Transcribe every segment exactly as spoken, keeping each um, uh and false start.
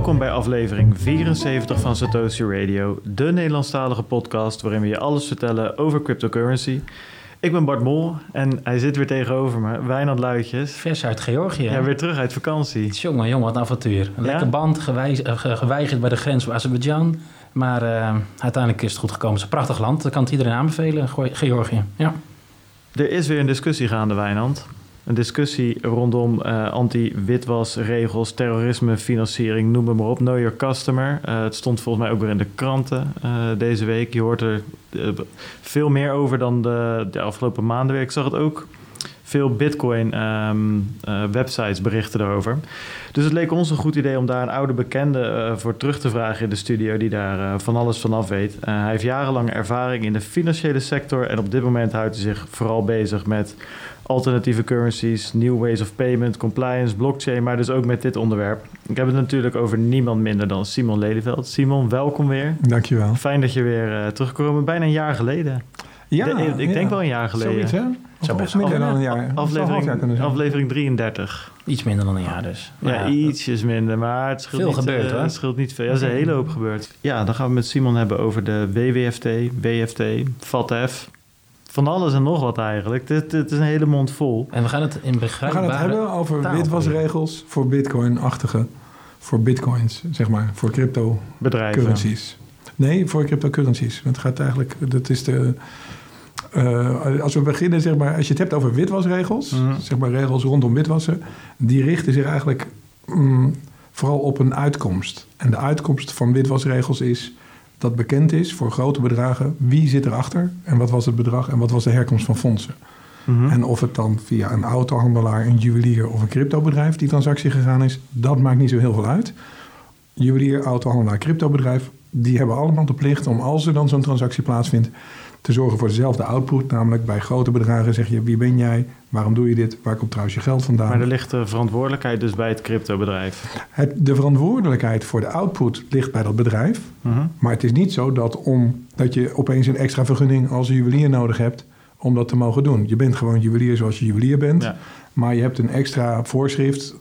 Welkom bij aflevering vierenzeventig van Satoshi Radio, de Nederlandstalige podcast waarin we je alles vertellen over cryptocurrency. Ik ben Bart Mol en hij zit weer tegenover me, Wijnand Luitjes. Vers uit Georgië. Ja, weer terug uit vakantie. Jongen, jongen, wat een avontuur. Een ja? lekker band, gewijs, uh, geweigerd bij de grens van Azerbeidzjan. Maar uh, uiteindelijk is het goed gekomen. Het is een prachtig land, dat kan het iedereen aanbevelen, Georgië. Ja. Er is weer een discussie gaande, Wijnand. Een discussie rondom uh, anti-witwasregels, terrorisme, financiering, noem het maar op. Know your customer. Uh, het stond volgens mij ook weer in de kranten uh, deze week. Je hoort er uh, veel meer over dan de, de afgelopen maanden weer. Ik zag het ook. Veel bitcoin um, uh, websites berichten erover. Dus het leek ons een goed idee om daar een oude bekende uh, voor terug te vragen in de studio die daar uh, van alles vanaf weet. Uh, hij heeft jarenlange ervaring in de financiële sector en op dit moment houdt hij zich vooral bezig met alternatieve currencies, new ways of payment, compliance, blockchain, maar dus ook met dit onderwerp. Ik heb het natuurlijk over niemand minder dan Simon Lelyveld. Simon, welkom weer. Dankjewel. Fijn dat je weer uh, terugkomt. Bijna een jaar geleden. Ja, de, ik ja. denk wel een jaar geleden. Zoiets, hè? Zou best minder dan een jaar. Aflevering, aflevering drieëntertig. Iets minder dan een jaar dus. Maar ja, ja, ietsjes minder, maar het scheelt, veel niet, gebeurd, uh, het scheelt niet veel. Ja, er is een hele hoop gebeurd. Ja, dan gaan we met Simon hebben over de W W F T, W F T, V A T F. Van alles en nog wat eigenlijk. Het, het is een hele mond vol. En we gaan het in begrijpbare We gaan het hebben over witwasregels voor bitcoin-achtige, voor bitcoins, zeg maar, voor crypto-currencies. Nee, voor cryptocurrencies. Het gaat eigenlijk, dat is de... Uh, als we beginnen, zeg maar, als je het hebt over witwasregels, mm. zeg maar regels rondom witwassen, die richten zich eigenlijk um, vooral op een uitkomst. En de uitkomst van witwasregels is dat bekend is voor grote bedragen wie zit erachter en wat was het bedrag en wat was de herkomst van fondsen. Mm-hmm. En of het dan via een autohandelaar, een juwelier of een cryptobedrijf die transactie gegaan is, dat maakt niet zo heel veel uit. Juwelier, autohandelaar, cryptobedrijf, die hebben allemaal de plicht om, als er dan zo'n transactie plaatsvindt, te zorgen voor dezelfde output. Namelijk bij grote bedragen zeg je, wie ben jij? Waarom doe je dit? Waar komt trouwens je geld vandaan? Maar er ligt de verantwoordelijkheid dus bij het cryptobedrijf. Het, de verantwoordelijkheid voor de output ligt bij dat bedrijf. Uh-huh. Maar het is niet zo dat, om, dat je opeens een extra vergunning als juwelier nodig hebt om dat te mogen doen. Je bent gewoon juwelier zoals je juwelier bent. Ja. Maar je hebt een extra voorschrift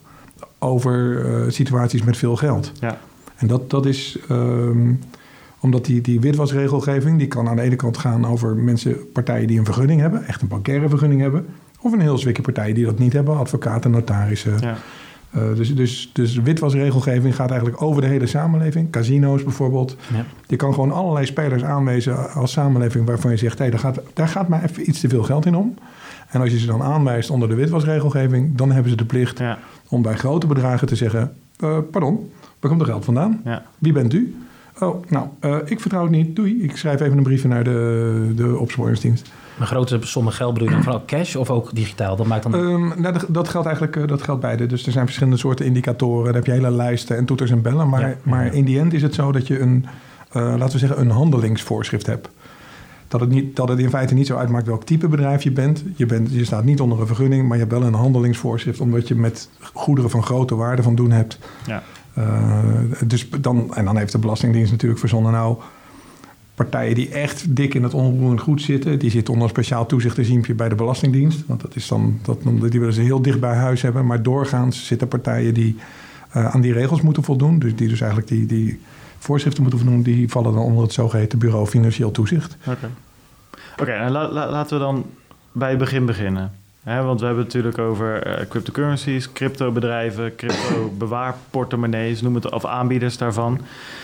over uh, situaties met veel geld. Ja. En dat, dat is... Um, Omdat die, die witwasregelgeving, die kan aan de ene kant gaan over mensen, partijen die een vergunning hebben, echt een bankaire vergunning hebben. Of een heel zwikke partijen die dat niet hebben, advocaten, notarissen. Ja. Uh, dus, dus, dus witwasregelgeving gaat eigenlijk over de hele samenleving. Casino's bijvoorbeeld. Ja. Je kan gewoon allerlei spelers aanwijzen als samenleving waarvan je zegt, hey, daar, gaat, daar gaat maar even iets te veel geld in om. En als je ze dan aanwijst onder de witwasregelgeving, dan hebben ze de plicht ja. om bij grote bedragen te zeggen, uh, pardon, waar komt er geld vandaan? Ja. Wie bent u? Oh, nou, uh, ik vertrouw het niet. Doei. Ik schrijf even een briefje naar de, de opsporingsdienst. Maar grote sommen geld bedoel je dan vooral cash of ook digitaal? Dat maakt dan... Um, nou, dat, dat geldt eigenlijk uh, dat geldt beide. Dus er zijn verschillende soorten indicatoren. Dan heb je hele lijsten en toeters en bellen. Maar, ja, ja, ja. maar in die end is het zo dat je een, uh, laten we zeggen, een handelingsvoorschrift hebt. Dat het, niet, dat het in feite niet zo uitmaakt welk type bedrijf je bent. Je, bent. je staat niet onder een vergunning, maar je hebt wel een handelingsvoorschrift, omdat je met goederen van grote waarde van doen hebt. Ja. Uh, dus dan, en dan heeft de Belastingdienst natuurlijk verzonnen, nou, partijen die echt dik in het onroerend goed zitten, die zitten onder een speciaal toezichtregiempje bij de Belastingdienst. Want dat is dan, dat, die willen ze heel dicht bij huis hebben. Maar doorgaans zitten partijen die uh, aan die regels moeten voldoen. Dus die dus eigenlijk die, die voorschriften moeten voldoen, die vallen dan onder het zogeheten Bureau Financieel Toezicht. Oké, okay. okay, nou, la, la, laten we dan bij het begin beginnen. He, want we hebben het natuurlijk over uh, cryptocurrencies, cryptobedrijven, crypto-bewaarportemonnees, noem het, of aanbieders daarvan.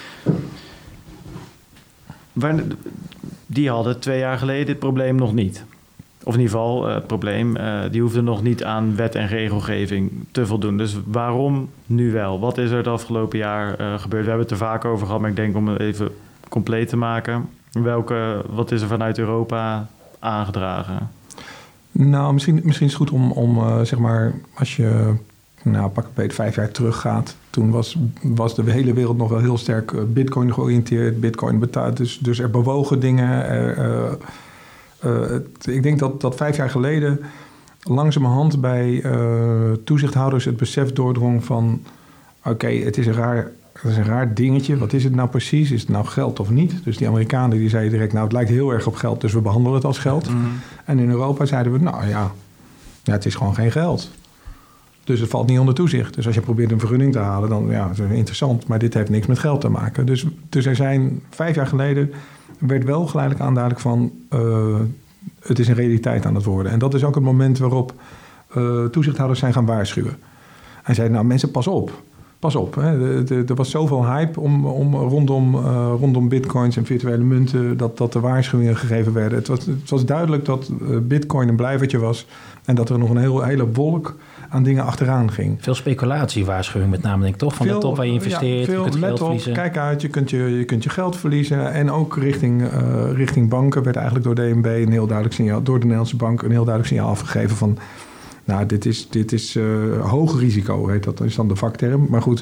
Die hadden twee jaar geleden dit probleem nog niet. Of in ieder geval uh, het probleem, uh, die hoefden nog niet aan wet en regelgeving te voldoen. Dus waarom nu wel? Wat is er het afgelopen jaar uh, gebeurd? We hebben het er vaak over gehad, maar ik denk om het even compleet te maken. Welke, wat is er vanuit Europa aangedragen? Nou, misschien, misschien is het goed om, om uh, zeg maar, als je nou, pak een beetje vijf jaar terug gaat. Toen was, was de hele wereld nog wel heel sterk uh, bitcoin georiënteerd. Bitcoin betaald, dus, dus er bewogen dingen. Er, uh, uh, het, ik denk dat, dat vijf jaar geleden langzamerhand bij uh, toezichthouders het besef doordrong van, oké, okay, het is een raar... Dat is een raar dingetje. Wat is het nou precies? Is het nou geld of niet? Dus die Amerikanen die zeiden direct, nou, het lijkt heel erg op geld, dus we behandelen het als geld. Mm-hmm. En in Europa zeiden we, nou ja, ja, het is gewoon geen geld. Dus het valt niet onder toezicht. Dus als je probeert een vergunning te halen, dan ja, dat is interessant. Maar dit heeft niks met geld te maken. Dus, dus er zijn vijf jaar geleden werd wel geleidelijk aanduidelijk van Uh, het is een realiteit aan het worden. En dat is ook het moment waarop uh, toezichthouders zijn gaan waarschuwen. En zeiden, nou mensen, pas op. Pas op. Hè. De, de, er was zoveel hype om, om, rondom, uh, rondom bitcoins en virtuele munten dat, dat de waarschuwingen gegeven werden. Het was, het was duidelijk dat uh, bitcoin een blijvertje was en dat er nog een heel, hele wolk aan dingen achteraan ging. Veel speculatiewaarschuwing met name, denk ik toch? Van veel, de top waar je investeert, ja, veel, je kunt let geld op, verliezen. Kijk uit, je kunt je, je kunt je geld verliezen. En ook richting, uh, richting banken werd eigenlijk door D N B een heel duidelijk signaal, door de Nederlandse bank een heel duidelijk signaal afgegeven van, nou, dit is, dit is uh, hoog risico, heet dat. Dat is dan de vakterm. Maar goed,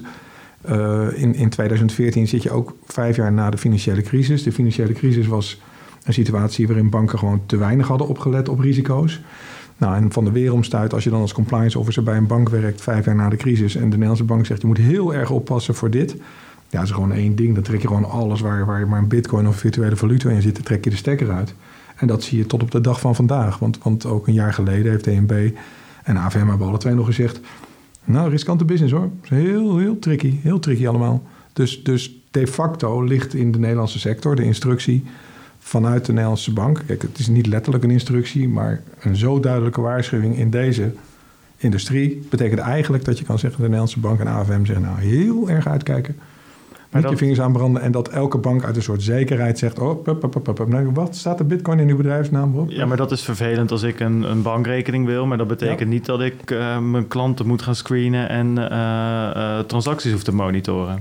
uh, in, in tweeduizend veertien zit je ook vijf jaar na de financiële crisis. De financiële crisis was een situatie waarin banken gewoon te weinig hadden opgelet op risico's. Nou, en van de weeromstuit, als je dan als compliance officer bij een bank werkt, vijf jaar na de crisis, en de Nederlandse bank zegt, je moet heel erg oppassen voor dit. Ja, dat is gewoon één ding. Dan trek je gewoon alles waar, waar maar een bitcoin of virtuele valuta in zit, dan trek je de stekker uit. En dat zie je tot op de dag van vandaag. Want, want ook een jaar geleden heeft D N B en A F M hebben alle twee nog gezegd, nou, riskante business hoor. Heel, heel tricky. Heel tricky allemaal. Dus, dus de facto ligt in de Nederlandse sector de instructie vanuit de Nederlandse bank. Kijk, het is niet letterlijk een instructie, maar een zo duidelijke waarschuwing in deze industrie betekent eigenlijk dat je kan zeggen, de Nederlandse bank en A F M zeggen, nou, heel erg uitkijken. Met dat je vingers aanbranden en dat elke bank uit een soort zekerheid zegt, oh, pup, pup, pup, pup. Nou, wat staat er bitcoin in uw bedrijfsnaam op? Ja, maar dat is vervelend als ik een, een bankrekening wil, maar dat betekent ja. niet dat ik uh, mijn klanten moet gaan screenen en uh, uh, transacties hoef te monitoren.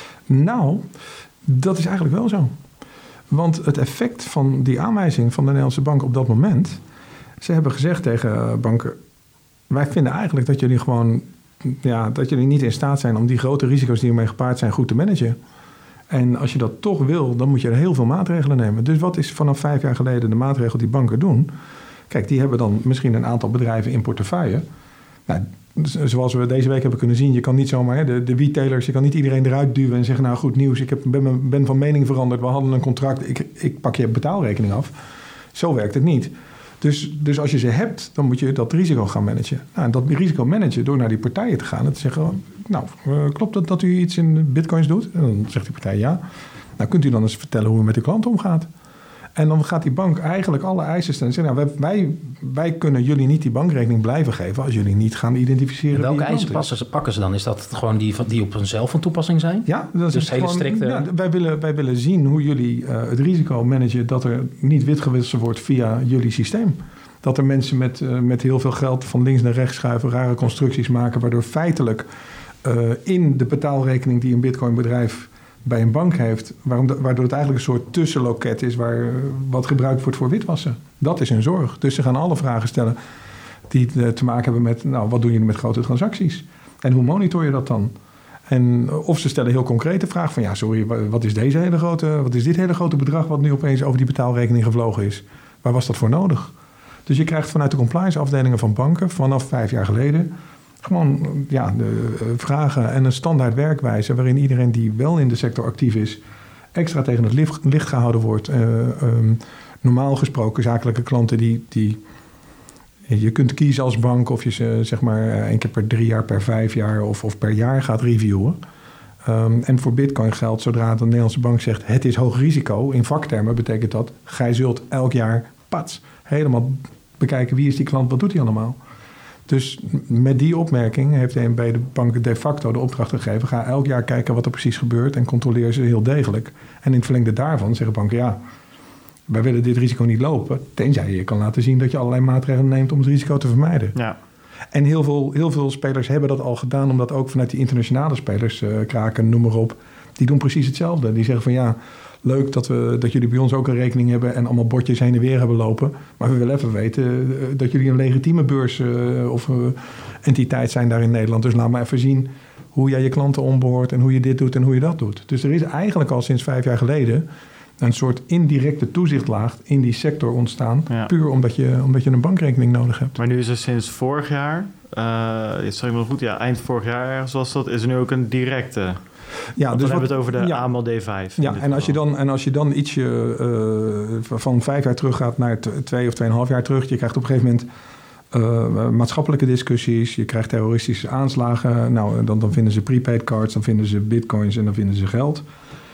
Nou, dat is eigenlijk wel zo. Want het effect van die aanwijzing van de Nederlandse bank op dat moment, ze hebben gezegd tegen banken, wij vinden eigenlijk dat jullie gewoon, ja, dat jullie niet in staat zijn om die grote risico's die ermee gepaard zijn goed te managen. En als je dat toch wil, dan moet je er heel veel maatregelen nemen. Dus wat is vanaf vijf jaar geleden de maatregel die banken doen? Kijk, die hebben dan misschien een aantal bedrijven in portefeuille. Nou, zoals we deze week hebben kunnen zien, je kan niet zomaar, hè, de, de retailers, je kan niet iedereen eruit duwen en zeggen, nou goed nieuws, ik heb, ben, ben van mening veranderd, we hadden een contract, ik, ik pak je betaalrekening af. Zo werkt het niet. Dus, dus als je ze hebt, dan moet je dat risico gaan managen. Nou, en dat risico managen door naar die partijen te gaan en te zeggen, nou, klopt het dat u iets in bitcoins doet? En dan zegt die partij ja. Nou, kunt u dan eens vertellen hoe u met uw klant omgaat? En dan gaat die bank eigenlijk alle eisen stellen. En zeggen, nou, wij, wij kunnen jullie niet die bankrekening blijven geven als jullie niet gaan identificeren. En welke wie eisen passen ze, pakken ze dan? Is dat gewoon die, die op hunzelf van toepassing zijn? Ja, dat dus is hele gewoon, strikte. Ja, wij, willen, wij willen zien hoe jullie uh, het risico managen dat er niet witgewisseld wordt via jullie systeem. Dat er mensen met, uh, met heel veel geld van links naar rechts schuiven, rare constructies maken, waardoor feitelijk uh, in de betaalrekening die een bitcoinbedrijf bij een bank heeft, waarom de, waardoor het eigenlijk een soort tussenloket is waar wat gebruikt wordt voor witwassen. Dat is hun zorg. Dus ze gaan alle vragen stellen die te maken hebben met, nou, wat doen jullie met grote transacties? En hoe monitor je dat dan? En of ze stellen heel concrete vragen van, ja, sorry, wat is deze hele grote, wat is dit hele grote bedrag wat nu opeens over die betaalrekening gevlogen is? Waar was dat voor nodig? Dus je krijgt vanuit de compliance afdelingen van banken vanaf vijf jaar geleden gewoon ja, de vragen en een standaard werkwijze waarin iedereen die wel in de sector actief is extra tegen het licht, licht gehouden wordt. Uh, um, normaal gesproken zakelijke klanten die, die je kunt kiezen als bank of je ze zeg maar één keer per drie jaar, per vijf jaar of, of per jaar gaat reviewen. Um, en voor bitcoin geldt, zodra de Nederlandse bank zegt het is hoog risico, in vaktermen betekent dat, gij zult elk jaar pats helemaal bekijken wie is die klant, wat doet hij allemaal. Dus met die opmerking heeft de N B de bank de facto de opdracht gegeven, ga elk jaar kijken wat er precies gebeurt en controleer ze heel degelijk. En in het verlengde daarvan zeggen banken, ja, wij willen dit risico niet lopen, tenzij je kan laten zien dat je allerlei maatregelen neemt om het risico te vermijden. Ja. En heel veel, heel veel spelers hebben dat al gedaan, omdat ook vanuit die internationale spelers, uh, Kraken, noem maar op, die doen precies hetzelfde. Die zeggen van ja, leuk dat, we, dat jullie bij ons ook een rekening hebben en allemaal bordjes heen en weer hebben lopen. Maar we willen even weten uh, dat jullie een legitieme beurs uh, of uh, entiteit zijn daar in Nederland. Dus laat maar even zien hoe jij je klanten onboardt en hoe je dit doet en hoe je dat doet. Dus er is eigenlijk al sinds vijf jaar geleden een soort indirecte toezichtlaag in die sector ontstaan. Ja. Puur omdat je, omdat je een bankrekening nodig hebt. Maar nu is er sinds vorig jaar, uh, zeg ik maar goed, ja, eind vorig jaar zoals dat, is er nu ook een directe. Ja, dus dan hebben we het over de ja, A M L D vijf. Ja, en als, je dan, en als je dan ietsje uh, van vijf jaar terug gaat naar t- twee of tweeënhalf jaar terug, je krijgt op een gegeven moment uh, maatschappelijke discussies. Je krijgt terroristische aanslagen. Nou, dan, dan vinden ze prepaid cards, dan vinden ze bitcoins en dan vinden ze geld.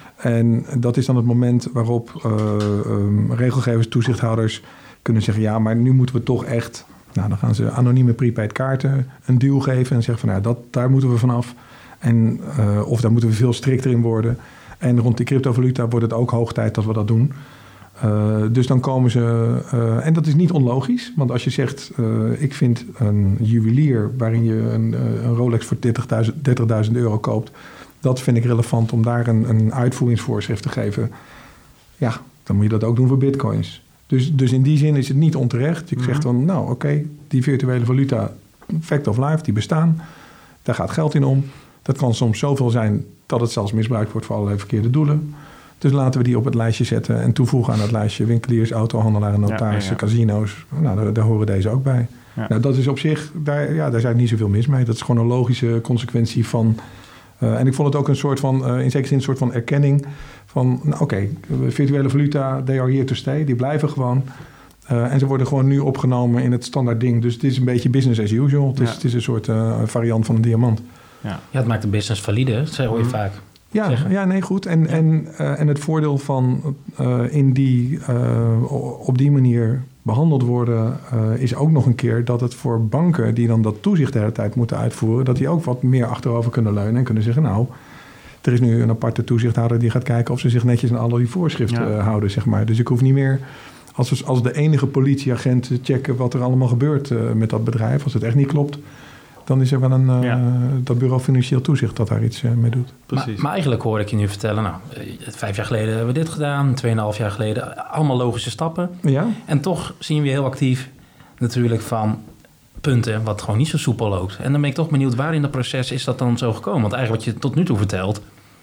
En dat is dan het moment waarop uh, um, regelgevers, toezichthouders kunnen zeggen... ja, maar nu moeten we toch echt... Nou, dan gaan ze anonieme prepaid kaarten een duw geven en zeggen van... nou, dat, daar moeten we vanaf. En, uh, of daar moeten we veel strikter in worden. En rond die cryptovaluta wordt het ook hoog tijd dat we dat doen. Uh, dus dan komen ze... Uh, en dat is niet onlogisch. Want als je zegt, uh, ik vind een juwelier... waarin je een, een Rolex voor dertigduizend euro koopt... dat vind ik relevant om daar een, een uitvoeringsvoorschrift te geven. Ja, dan moet je dat ook doen voor bitcoins. Dus, dus in die zin is het niet onterecht. Je mm-hmm. zegt dan, nou oké, okay, die virtuele valuta, fact of life, die bestaan. Daar gaat geld in om. Dat kan soms zoveel zijn dat het zelfs misbruikt wordt voor allerlei verkeerde doelen. Dus laten we die op het lijstje zetten en toevoegen aan het lijstje winkeliers, autohandelaren, notarissen, ja, ja, ja. casino's. Nou, daar, daar horen deze ook bij. Ja. Nou, dat is op zich, daar, ja, daar zijn niet zoveel mis mee. Dat is gewoon een logische consequentie van... Uh, en ik vond het ook een soort van, uh, in zekere zin een soort van erkenning van, nou, oké, okay, virtuele valuta, they are here to stay, die blijven gewoon. Uh, en ze worden gewoon nu opgenomen in het standaard ding. Dus het is een beetje business as usual. Het is, ja. het is een soort uh, variant van een diamant. Ja, ja, het maakt de business valide, dat hoor je mm. vaak. Ja, ja, nee, goed. En, ja. en, uh, en het voordeel van uh, in die, uh, op die manier behandeld worden... Uh, is ook nog een keer dat het voor banken die dan dat toezicht de hele tijd moeten uitvoeren... dat die ook wat meer achterover kunnen leunen en kunnen zeggen... nou, er is nu een aparte toezichthouder die gaat kijken of ze zich netjes aan al die voorschriften ja. uh, houden, zeg maar. Dus ik hoef niet meer als, als de enige politieagent te checken wat er allemaal gebeurt uh, met dat bedrijf. Als het echt niet klopt... dan is er wel een uh, ja. dat bureau financieel toezicht dat daar iets uh, mee doet. Precies. Maar, maar eigenlijk hoor ik je nu vertellen... nou, vijf jaar geleden hebben we dit gedaan... tweeënhalf jaar geleden, allemaal logische stappen. Ja. En toch zien we heel actief natuurlijk van punten... wat gewoon niet zo soepel loopt. En dan ben ik toch benieuwd, waar in het proces is dat dan zo gekomen? Want eigenlijk wat je tot nu toe vertelt...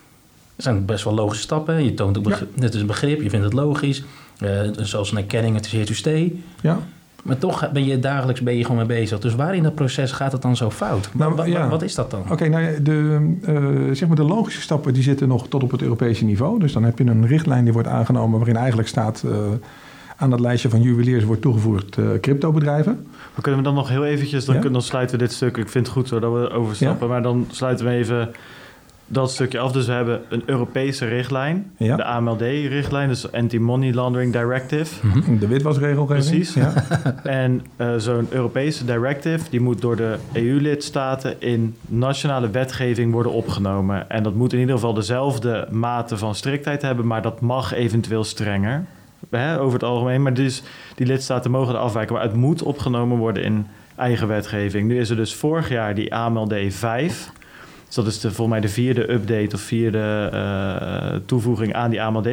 zijn best wel logische stappen. Je toont ook begrip, ja. dit is een begrip, je vindt het logisch. Uh, zoals een erkenning, het is here to stay. Ja. Maar toch ben je dagelijks ben je gewoon mee bezig. Dus waar in dat proces gaat het dan zo fout? Nou, wat, ja. wat is dat dan? Oké, okay, nou de, uh, zeg maar de logische stappen die zitten nog tot op het Europese niveau. Dus dan heb je een richtlijn die wordt aangenomen... waarin eigenlijk staat... Uh, aan dat lijstje van juweliers wordt toegevoegd uh, cryptobedrijven. Maar kunnen we dan nog heel eventjes... Dan, ja? dan sluiten we dit stuk... Ik vind het goed zo dat we overstappen. Ja? Maar dan sluiten we even... dat stukje af. Dus we hebben een Europese richtlijn. Ja. De A M L D-richtlijn. Dus Anti-Money Laundering Directive. Mm-hmm. De witwasregelgeving. Precies. Ja. En uh, zo'n Europese directive... die moet door de E U-lidstaten... in nationale wetgeving worden opgenomen. En dat moet in ieder geval dezelfde mate van striktheid hebben... maar dat mag eventueel strenger. Hè, over het algemeen. Maar dus die lidstaten mogen er afwijken. Maar het moet opgenomen worden in eigen wetgeving. Nu is er dus vorig jaar die A M L D vijf... Dus dat is de, volgens mij de vierde update of vierde uh, toevoeging aan die A M L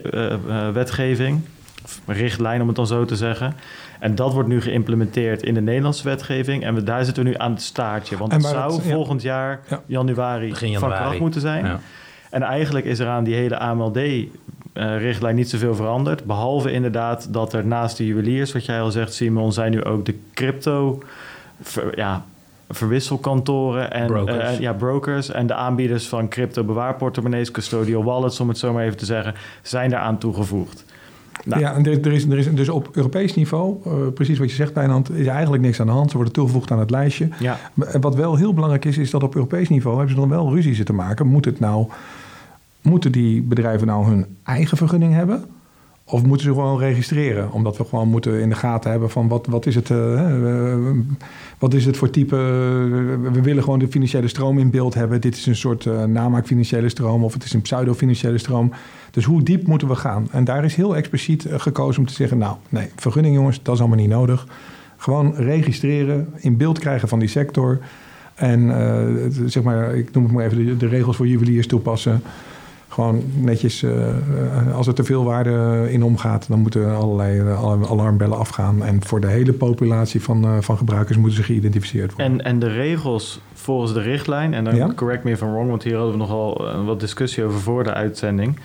D-wetgeving. Uh, uh, richtlijn, om het dan zo te zeggen. En dat wordt nu geïmplementeerd in de Nederlandse wetgeving. En we, daar zitten we nu aan het staartje. Want het zou het, ja. volgend jaar, ja. januari, januari, van kracht moeten zijn. Ja. En eigenlijk is er aan die hele A M L D-richtlijn uh, niet zoveel veranderd. Behalve inderdaad dat er naast de juweliers, wat jij al zegt, Simon, zijn nu ook de crypto... Ver, ja, verwisselkantoren en brokers. Uh, ja, brokers en de aanbieders van crypto bewaarportemonnees, custodial wallets, om het zo maar even te zeggen, zijn daaraan toegevoegd. Nou. Ja, en er, er, is, er is dus op Europees niveau, uh, precies wat je zegt, Wijnand, is eigenlijk niks aan de hand. Ze worden toegevoegd aan het lijstje. Ja. Wat wel heel belangrijk is, is dat op Europees niveau hebben ze dan wel ruzie zitten maken. Moet het nou, moeten die bedrijven nou hun eigen vergunning hebben? Of moeten ze gewoon registreren? Omdat we gewoon moeten in de gaten hebben van wat, wat is het, uh, wat is het voor type... Uh, we willen gewoon de financiële stroom in beeld hebben. Dit is een soort uh, namaak financiële stroom of het is een pseudo-financiële stroom. Dus hoe diep moeten we gaan? En daar is heel expliciet uh, gekozen om te zeggen... nou, nee, vergunning jongens, dat is allemaal niet nodig. Gewoon registreren, in beeld krijgen van die sector. En uh, zeg maar, ik noem het maar even de, de regels voor juweliers toepassen... Gewoon netjes, uh, als er te veel waarde in omgaat... dan moeten allerlei uh, alarmbellen afgaan. En voor de hele populatie van, uh, van gebruikers moeten ze geïdentificeerd worden. En, en de regels volgens de richtlijn... en dan ja? correct me if I'm wrong... want hier hadden we nogal uh, wat discussie over voor de uitzending.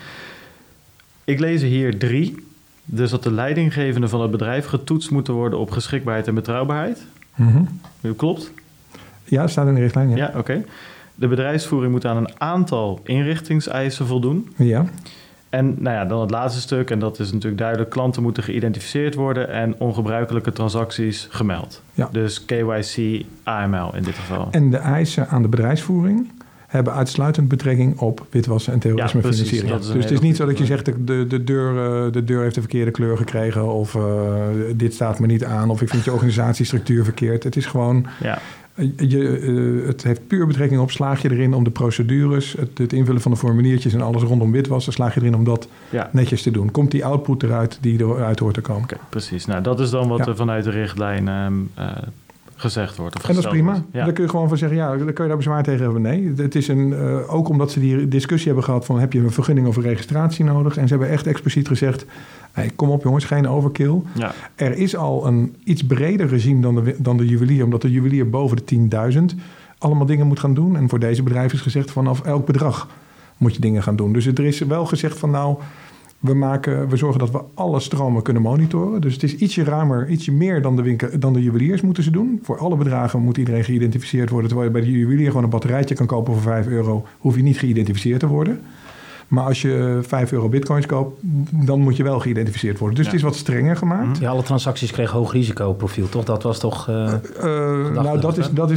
Ik lees er hier drie. Dus dat de leidinggevenden van het bedrijf getoetst moeten worden... op geschiktbaarheid en betrouwbaarheid. Mm-hmm. Klopt? Ja, dat staat in de richtlijn. Ja, ja oké. Okay. De bedrijfsvoering moet aan een aantal inrichtingseisen voldoen. Ja. En nou ja, dan het laatste stuk, en dat is natuurlijk duidelijk, klanten moeten geïdentificeerd worden en ongebruikelijke transacties gemeld. Ja. Dus K Y C, A M L in dit geval. En de eisen aan de bedrijfsvoering hebben uitsluitend betrekking op witwassen en terrorismefinanciering. Ja, dus het is niet zo dat je zegt, de, de, deur, de deur heeft de verkeerde kleur gekregen of uh, dit staat me niet aan of ik vind je organisatiestructuur verkeerd. Het is gewoon... Ja. Je, uh, het heeft puur betrekking op, slaag je erin om de procedures, het, het invullen van de formuliertjes en alles rondom witwassen, slaag je erin om dat ja. netjes te doen. Komt die output eruit die eruit hoort te komen. Okay, precies. Nou, dat is dan wat ja. er vanuit de richtlijn uh, uh, gezegd wordt. Of en dat is prima. Ja. Dan kun je gewoon van zeggen, ja, dan kun je daar bezwaar tegen hebben. Nee, het is een, uh, ook omdat ze die discussie hebben gehad van, heb je een vergunning of een registratie nodig? En ze hebben echt expliciet gezegd, hey, kom op jongens, geen overkill. Ja. Er is al een iets breder regime dan de, dan de juwelier, omdat de juwelier boven de tienduizend allemaal dingen moet gaan doen. En voor deze bedrijven is gezegd, vanaf elk bedrag moet je dingen gaan doen. Dus er is wel gezegd van, nou, we, maken, we zorgen dat we alle stromen kunnen monitoren. Dus het is ietsje ruimer, ietsje meer dan de, winkel, dan de juweliers moeten ze doen. Voor alle bedragen moet iedereen geïdentificeerd worden. Terwijl je bij de juwelier gewoon een batterijtje kan kopen voor vijf euro, hoef je niet geïdentificeerd te worden. Maar als je vijf euro bitcoins koopt, dan moet je wel geïdentificeerd worden. Dus ja. het is wat strenger gemaakt. Ja, alle transacties kregen hoog risicoprofiel, toch? Dat was toch... Uh, uh, nou, dat is, dat is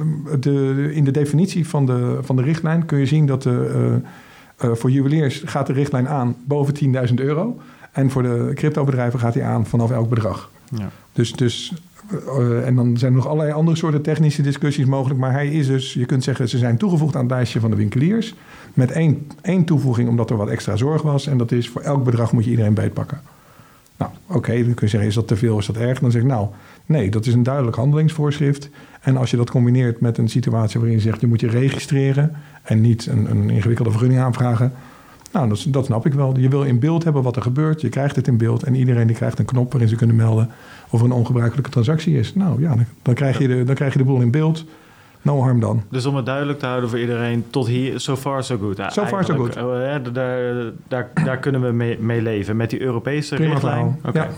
de, in de definitie van de, van de richtlijn kun je zien dat de, uh, uh, voor juweliers gaat de richtlijn aan boven tienduizend euro. En voor de cryptobedrijven gaat die aan vanaf elk bedrag. Ja. Dus... dus Uh, en dan zijn er nog allerlei andere soorten technische discussies mogelijk. Maar hij is dus, je kunt zeggen, ze zijn toegevoegd aan het lijstje van de winkeliers. Met één, één toevoeging omdat er wat extra zorg was. En dat is, voor elk bedrag moet je iedereen beetpakken. Nou, oké, okay, dan kun je zeggen, is dat te veel, is dat erg? Dan zeg ik, nou, nee, dat is een duidelijk handelingsvoorschrift. En als je dat combineert met een situatie waarin je zegt, je moet je registreren en niet een, een ingewikkelde vergunning aanvragen. Nou, dat, dat snap ik wel. Je wil in beeld hebben wat er gebeurt. Je krijgt het in beeld. En iedereen die krijgt een knop waarin ze kunnen melden of er een ongebruikelijke transactie is. Nou ja, dan, dan, krijg, je de, dan krijg je de boel in beeld. No harm dan. Dus om het duidelijk te houden voor iedereen, tot hier, so far so good. Ja, so far so good. Uh, daar, daar, daar kunnen we mee, mee leven. Met die Europese Prima richtlijn. Okay. Ja.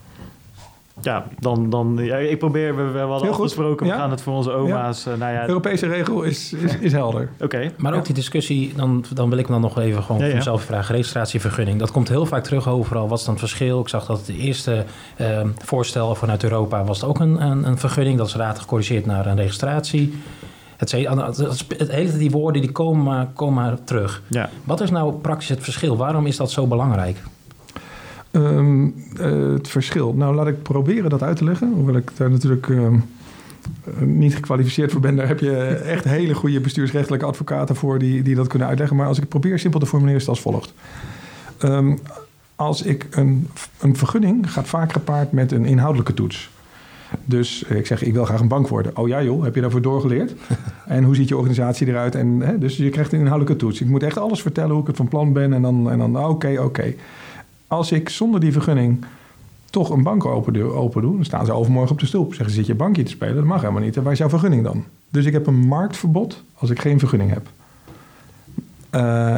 Ja, dan, dan ja, ik probeer, we, we hadden afgesproken, we ja. gaan het voor onze oma's. Ja. Uh, nou ja. De Europese regel is, is, is helder. Oké. Okay. Maar ook die discussie, dan, dan wil ik dan nog even gewoon ja, ja. voor mezelf vragen. Registratievergunning, dat komt heel vaak terug overal. Wat is dan het verschil? Ik zag dat het eerste uh, voorstel vanuit Europa was het ook een, een, een vergunning. Dat is later gecorrigeerd naar een registratie. Het, het, het, het hele die woorden die komen maar, komen maar terug. Ja. Wat is nou praktisch het verschil? Waarom is dat zo belangrijk? Um, uh, het verschil. Nou, laat ik proberen dat uit te leggen. Hoewel ik daar natuurlijk uh, niet gekwalificeerd voor ben. Daar heb je echt hele goede bestuursrechtelijke advocaten voor die, die dat kunnen uitleggen. Maar als ik het probeer simpel te formuleren is het als volgt. Um, als ik een, een vergunning gaat vaak gepaard met een inhoudelijke toets. Dus ik zeg, ik wil graag een bank worden. Oh ja joh, heb je daarvoor doorgeleerd? En hoe ziet je organisatie eruit? En, hè, dus je krijgt een inhoudelijke toets. Ik moet echt alles vertellen hoe ik het van plan ben. En dan, en dan oké, okay, oké. Okay. Als ik zonder die vergunning toch een bank open doe, open doe, dan staan ze overmorgen op de stoep. Zeggen, zit je bankje te spelen? Dat mag helemaal niet. En waar is jouw vergunning dan? Dus ik heb een marktverbod als ik geen vergunning heb. Uh,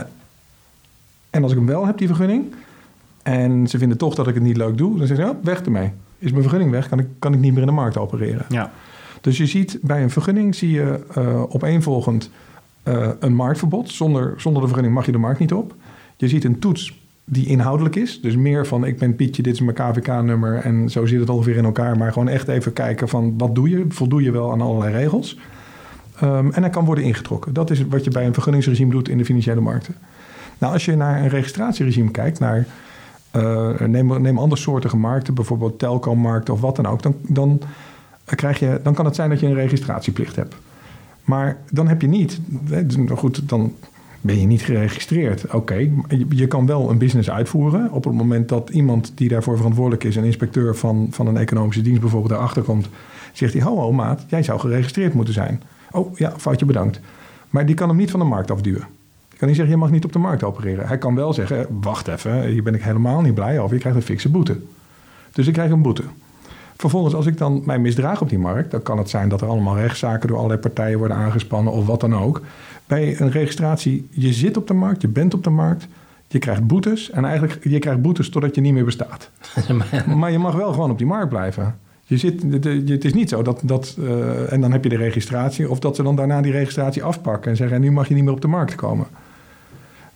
en als ik hem wel heb, die vergunning, en ze vinden toch dat ik het niet leuk doe, dan zeggen ze, oh, weg ermee. Is mijn vergunning weg, kan ik, kan ik niet meer in de markt opereren. Ja. Dus je ziet, bij een vergunning zie je uh, opeenvolgend uh, een marktverbod. Zonder, zonder de vergunning mag je de markt niet op. Je ziet een toets die inhoudelijk is. Dus meer van, ik ben Pietje, dit is mijn K V K-nummer en zo zit het ongeveer in elkaar. Maar gewoon echt even kijken van, wat doe je? Voldoe je wel aan allerlei regels? Um, en hij kan worden ingetrokken. Dat is wat je bij een vergunningsregime doet in de financiële markten. Nou, als je naar een registratieregime kijkt, naar uh, neem, neem andersoortige markten, bijvoorbeeld telco-markten of wat dan ook, dan, dan, krijg je, dan kan het zijn dat je een registratieplicht hebt. Maar dan heb je niet, goed, dan ben je niet geregistreerd. Oké, okay, je, je kan wel een business uitvoeren. Op het moment dat iemand die daarvoor verantwoordelijk is, een inspecteur van, van een economische dienst bijvoorbeeld daarachter komt, zegt hij, ho, ho maat, jij zou geregistreerd moeten zijn. Oh ja, foutje bedankt. Maar die kan hem niet van de markt afduwen. Die kan niet zeggen, je mag niet op de markt opereren. Hij kan wel zeggen, wacht even, hier ben ik helemaal niet blij over. Je krijgt een fikse boete. Dus ik krijg een boete. Vervolgens, als ik dan mij misdraag op die markt, dan kan het zijn dat er allemaal rechtszaken door allerlei partijen worden aangespannen of wat dan ook. Bij een registratie, je zit op de markt, je bent op de markt, je krijgt boetes en eigenlijk je krijgt boetes totdat je niet meer bestaat. Maar je mag wel gewoon op die markt blijven. Je zit, het is niet zo dat, dat uh, en dan heb je de registratie, of dat ze dan daarna die registratie afpakken en zeggen, en nu mag je niet meer op de markt komen.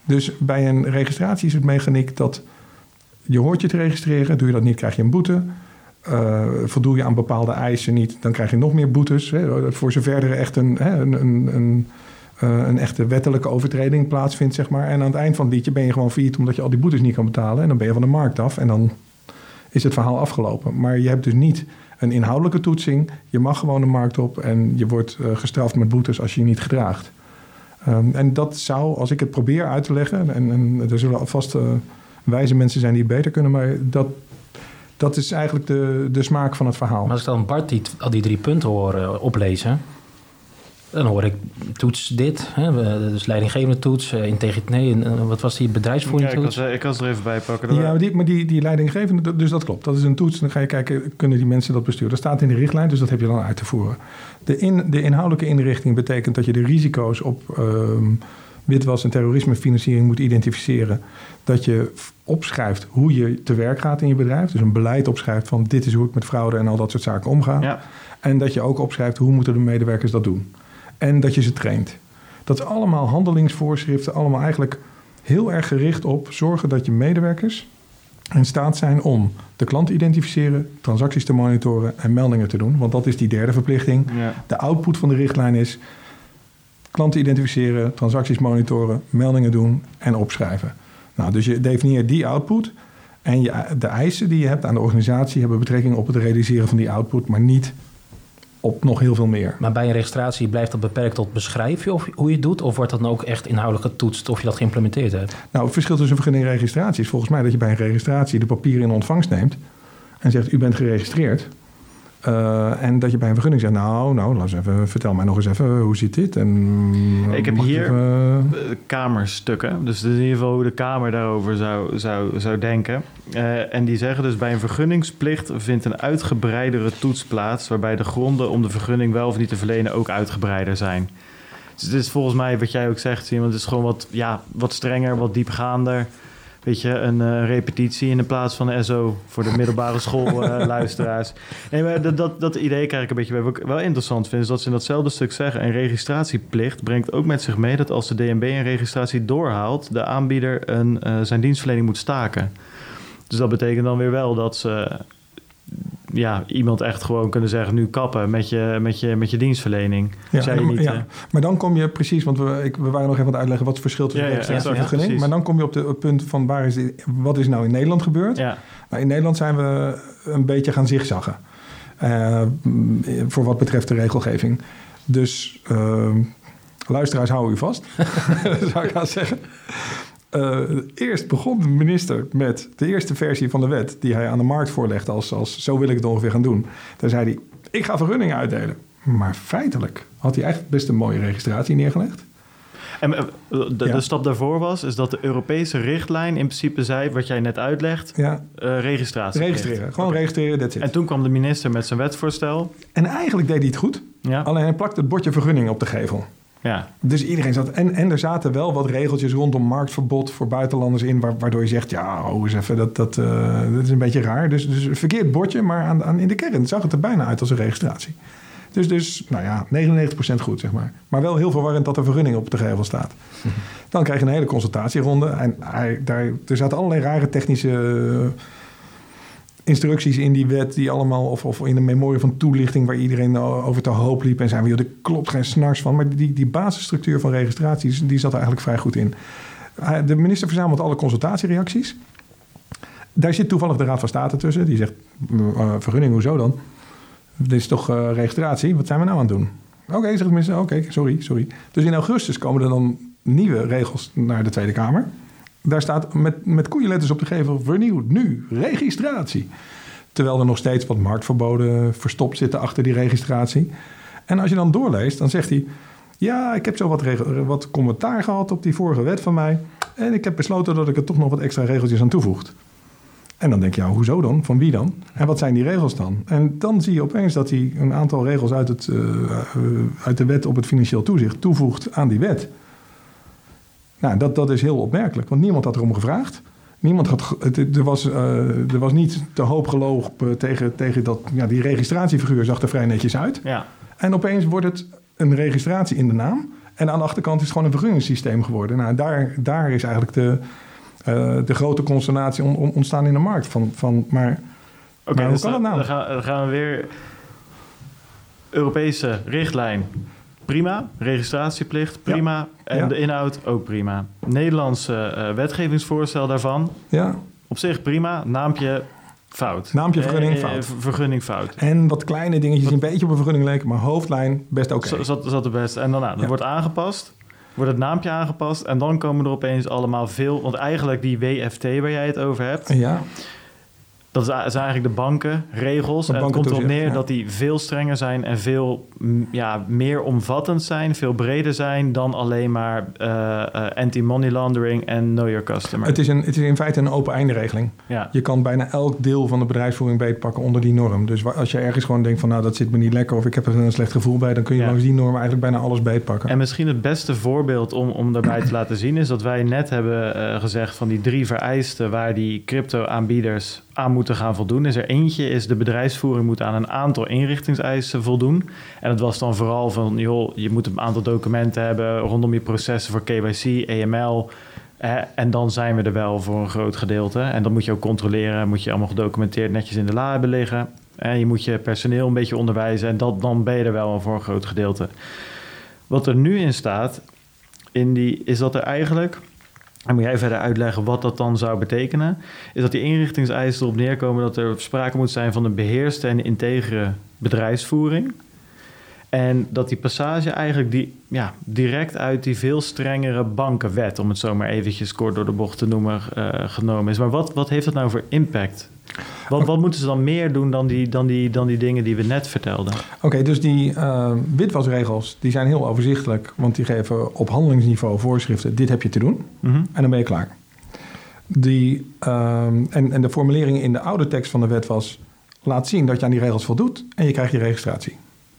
Dus bij een registratie is het mechaniek dat je hoort je te registreren. Doe je dat niet, krijg je een boete. Uh, voldoe je aan bepaalde eisen niet, dan krijg je nog meer boetes. Hè, voor zover er echt een, hè, een, een, een, uh, een echte wettelijke overtreding plaatsvindt, zeg maar. En aan het eind van het liedje ben je gewoon failliet omdat je al die boetes niet kan betalen. En dan ben je van de markt af en dan is het verhaal afgelopen. Maar je hebt dus niet een inhoudelijke toetsing. Je mag gewoon de markt op en je wordt uh, gestraft met boetes als je je niet gedraagt. Um, en dat zou, als ik het probeer uit te leggen, en, en er zullen alvast uh, wijze mensen zijn die het beter kunnen, maar dat, dat is eigenlijk de, de smaak van het verhaal. Maar als ik dan Bart die, al die drie punten hoor uh, oplezen, dan hoor ik toets dit, hè, dus leidinggevende toets, uh, integriteit, nee, uh, wat was die bedrijfsvoering ja, toets? Ik, ik kan ze er even bij pakken. Ja, maar die, maar die, die leidinggevende, dus dat klopt. Dat is een toets. Dan ga je kijken, kunnen die mensen dat besturen? Dat staat in de richtlijn, dus dat heb je dan uit te voeren. De, in, de inhoudelijke inrichting betekent dat je de risico's op um, witwas en terrorismefinanciering moet identificeren. Dat je opschrijft hoe je te werk gaat in je bedrijf. Dus een beleid opschrijft van dit is hoe ik met fraude en al dat soort zaken omga. Ja. En dat je ook opschrijft hoe moeten de medewerkers dat doen. En dat je ze traint. Dat is allemaal handelingsvoorschriften, allemaal eigenlijk heel erg gericht op zorgen dat je medewerkers in staat zijn om de klant te identificeren, transacties te monitoren en meldingen te doen. Want dat is die derde verplichting. Ja. De output van de richtlijn is klanten identificeren, transacties monitoren, meldingen doen en opschrijven. Nou, dus je definieert die output en je, de eisen die je hebt aan de organisatie hebben betrekking op het realiseren van die output, maar niet op nog heel veel meer. Maar bij een registratie blijft dat beperkt tot beschrijf je of, hoe je het doet? Of wordt dat dan ook echt inhoudelijk getoetst of je dat geïmplementeerd hebt? Nou, het verschil tussen vergunning en registratie is volgens mij dat je bij een registratie de papieren in ontvangst neemt en zegt u bent geregistreerd. Uh, en dat je bij een vergunning zegt, nou, nou, laat eens even, vertel mij nog eens even, hoe zit dit? En, uh, ik heb hier even... kamerstukken, dus in ieder geval hoe de Kamer daarover zou, zou, zou denken. Uh, en die zeggen dus bij een vergunningsplicht vindt een uitgebreidere toets plaats, waarbij de gronden om de vergunning wel of niet te verlenen ook uitgebreider zijn. Dus het is volgens mij wat jij ook zegt, Simon, het is gewoon wat, ja, wat strenger, wat diepgaander. Weet je, een uh, repetitie in de plaats van de S O voor de middelbare schoolluisteraars. Uh, nee, maar dat, dat, dat idee krijg ik een beetje bij. Wat ik wel interessant vind, is dat ze in datzelfde stuk zeggen, een registratieplicht brengt ook met zich mee dat als de D N B een registratie doorhaalt, de aanbieder een, uh, zijn dienstverlening moet staken. Dus dat betekent dan weer wel dat ze ja, iemand echt gewoon kunnen zeggen, nu kappen met je, met je, met je dienstverlening. Ja, je niet, ja. Uh... maar dan kom je precies, want we, ik, we waren nog even aan het uitleggen wat het verschil tussen ja, registratie ja, en vergunning. ja, maar dan kom je op de, op het punt van waar is dit, wat is nou in Nederland gebeurd? Ja. Nou, in Nederland zijn we een beetje gaan zigzaggen. Uh, voor wat betreft de regelgeving. Dus uh, luisteraars, hou u vast, zou ik gaan zeggen. Uh, eerst begon de minister met de eerste versie van de wet die hij aan de markt voorlegde als, als zo wil ik het ongeveer gaan doen. Daar zei hij, ik ga vergunningen uitdelen. Maar feitelijk had hij eigenlijk best een mooie registratie neergelegd. En de, de ja. stap daarvoor was, is dat de Europese richtlijn in principe zei, wat jij net uitlegt, ja. uh, registratie. Registreren, gewoon okay. registreren, that's it. En toen kwam de minister met zijn wetsvoorstel. En eigenlijk deed hij het goed, ja. alleen hij plakte het bordje vergunning op de gevel. Ja. Dus iedereen zat... En, en er zaten wel wat regeltjes rondom marktverbod voor buitenlanders in, waardoor je zegt, ja, oh, eens even, dat, dat, uh, dat is een beetje raar. Dus, dus een verkeerd bordje, maar aan, aan, in de kern zag het er bijna uit als een registratie. Dus, dus nou ja, negenennegentig procent goed, zeg maar. Maar wel heel verwarrend dat er vergunning op de gevel staat. Mm-hmm. Dan krijg je een hele consultatieronde. En hij, daar, er zaten allerlei rare technische uh, instructies in die wet, die allemaal, of, of in de memorie van toelichting, waar iedereen over te hoop liep en zei, joh, er klopt geen snars van. Maar die, die basisstructuur van registraties, die zat er eigenlijk vrij goed in. De minister verzamelt alle consultatiereacties. Daar zit toevallig de Raad van State tussen. Die zegt, uh, vergunning, hoezo dan? Dit is toch uh, registratie? Wat zijn we nou aan het doen? Oké, okay, zegt de minister. Oké, okay, sorry, sorry. Dus in augustus komen er dan nieuwe regels naar de Tweede Kamer. Daar staat met, met koeienletters op de gevel vernieuwd nu registratie. Terwijl er nog steeds wat marktverboden verstopt zitten achter die registratie. En als je dan doorleest, dan zegt hij, ja, ik heb zo wat, regel, wat commentaar gehad op die vorige wet van mij. En ik heb besloten dat ik er toch nog wat extra regeltjes aan toevoeg. En dan denk je, ja, hoezo dan? Van wie dan? En wat zijn die regels dan? En dan zie je opeens dat hij een aantal regels uit, het, uh, uh, uit de wet op het financieel toezicht toevoegt aan die wet. Nou, dat, dat is heel opmerkelijk, want niemand had erom gevraagd. Niemand had, er, was, uh, er was niet te hoop gelopen tegen, tegen dat, ja, die registratiefiguur zag er vrij netjes uit. Ja. En opeens wordt het een registratie in de naam. En aan de achterkant is het gewoon een vergunningssysteem geworden. Nou, daar, daar is eigenlijk de, uh, de grote consternatie on, on, ontstaan in de markt. Van, van, maar, okay, maar hoe dus kan dat nou? Dan gaan, dan gaan we weer... Europese richtlijn, prima. Registratieplicht, prima. Ja. En ja. de inhoud ook prima. Nederlandse uh, wetgevingsvoorstel daarvan, ja. op zich prima. Naampje fout. Naampje vergunning fout. Eh, vergunning fout. En wat kleine dingetjes die een beetje op een vergunning leken, maar hoofdlijn best oké. Okay. Zat, zat de best. En dan nou, dat ja. wordt aangepast. Wordt het naampje aangepast. En dan komen er opeens allemaal veel... Want eigenlijk die W F T waar jij het over hebt... Ja. Dat zijn eigenlijk de banken, regels. En het komt erop neer ja. dat die veel strenger zijn en veel ja, meer omvattend zijn, veel breder zijn dan alleen maar uh, uh, anti-money laundering en know your customer. Het is, een, het is in feite een open einde regeling. Ja. Je kan bijna elk deel van de bedrijfsvoering beetpakken onder die norm. Dus als je ergens gewoon denkt van nou dat zit me niet lekker of ik heb er een slecht gevoel bij, dan kun je ja. langs die norm eigenlijk bijna alles beetpakken. En misschien het beste voorbeeld om, om daarbij te laten zien is dat wij net hebben uh, gezegd van die drie vereisten waar die crypto aanbieders aan moeten gaan voldoen. Is er eentje, is de bedrijfsvoering moet aan een aantal inrichtingseisen voldoen. En dat was dan vooral van, joh, je moet een aantal documenten hebben rondom je processen voor K Y C, E M L. Hè, en dan zijn we er wel voor een groot gedeelte. En dat moet je ook controleren, moet je allemaal gedocumenteerd netjes in de la hebben liggen. En je moet je personeel een beetje onderwijzen en dat, dan ben je er wel voor een groot gedeelte. Wat er nu in staat, in die, is dat er eigenlijk... En moet jij verder uitleggen wat dat dan zou betekenen? Is dat die inrichtingseisen erop neerkomen dat er sprake moet zijn van een beheerste en integere bedrijfsvoering. En dat die passage eigenlijk die, ja, direct uit die veel strengere bankenwet, om het zo maar eventjes kort door de bocht te noemen, uh, genomen is. Maar wat, wat heeft dat nou voor impact? Wat, wat moeten ze dan meer doen dan die, dan die, dan die dingen die we net vertelden? Oké, okay, dus die uh, witwasregels die zijn heel overzichtelijk. Want die geven op handelingsniveau voorschriften. Dit heb je te doen. Mm-hmm. En dan ben je klaar. Die, uh, en, en de formulering in de oude tekst van de wet was... laat zien dat je aan die regels voldoet en je krijgt je registratie.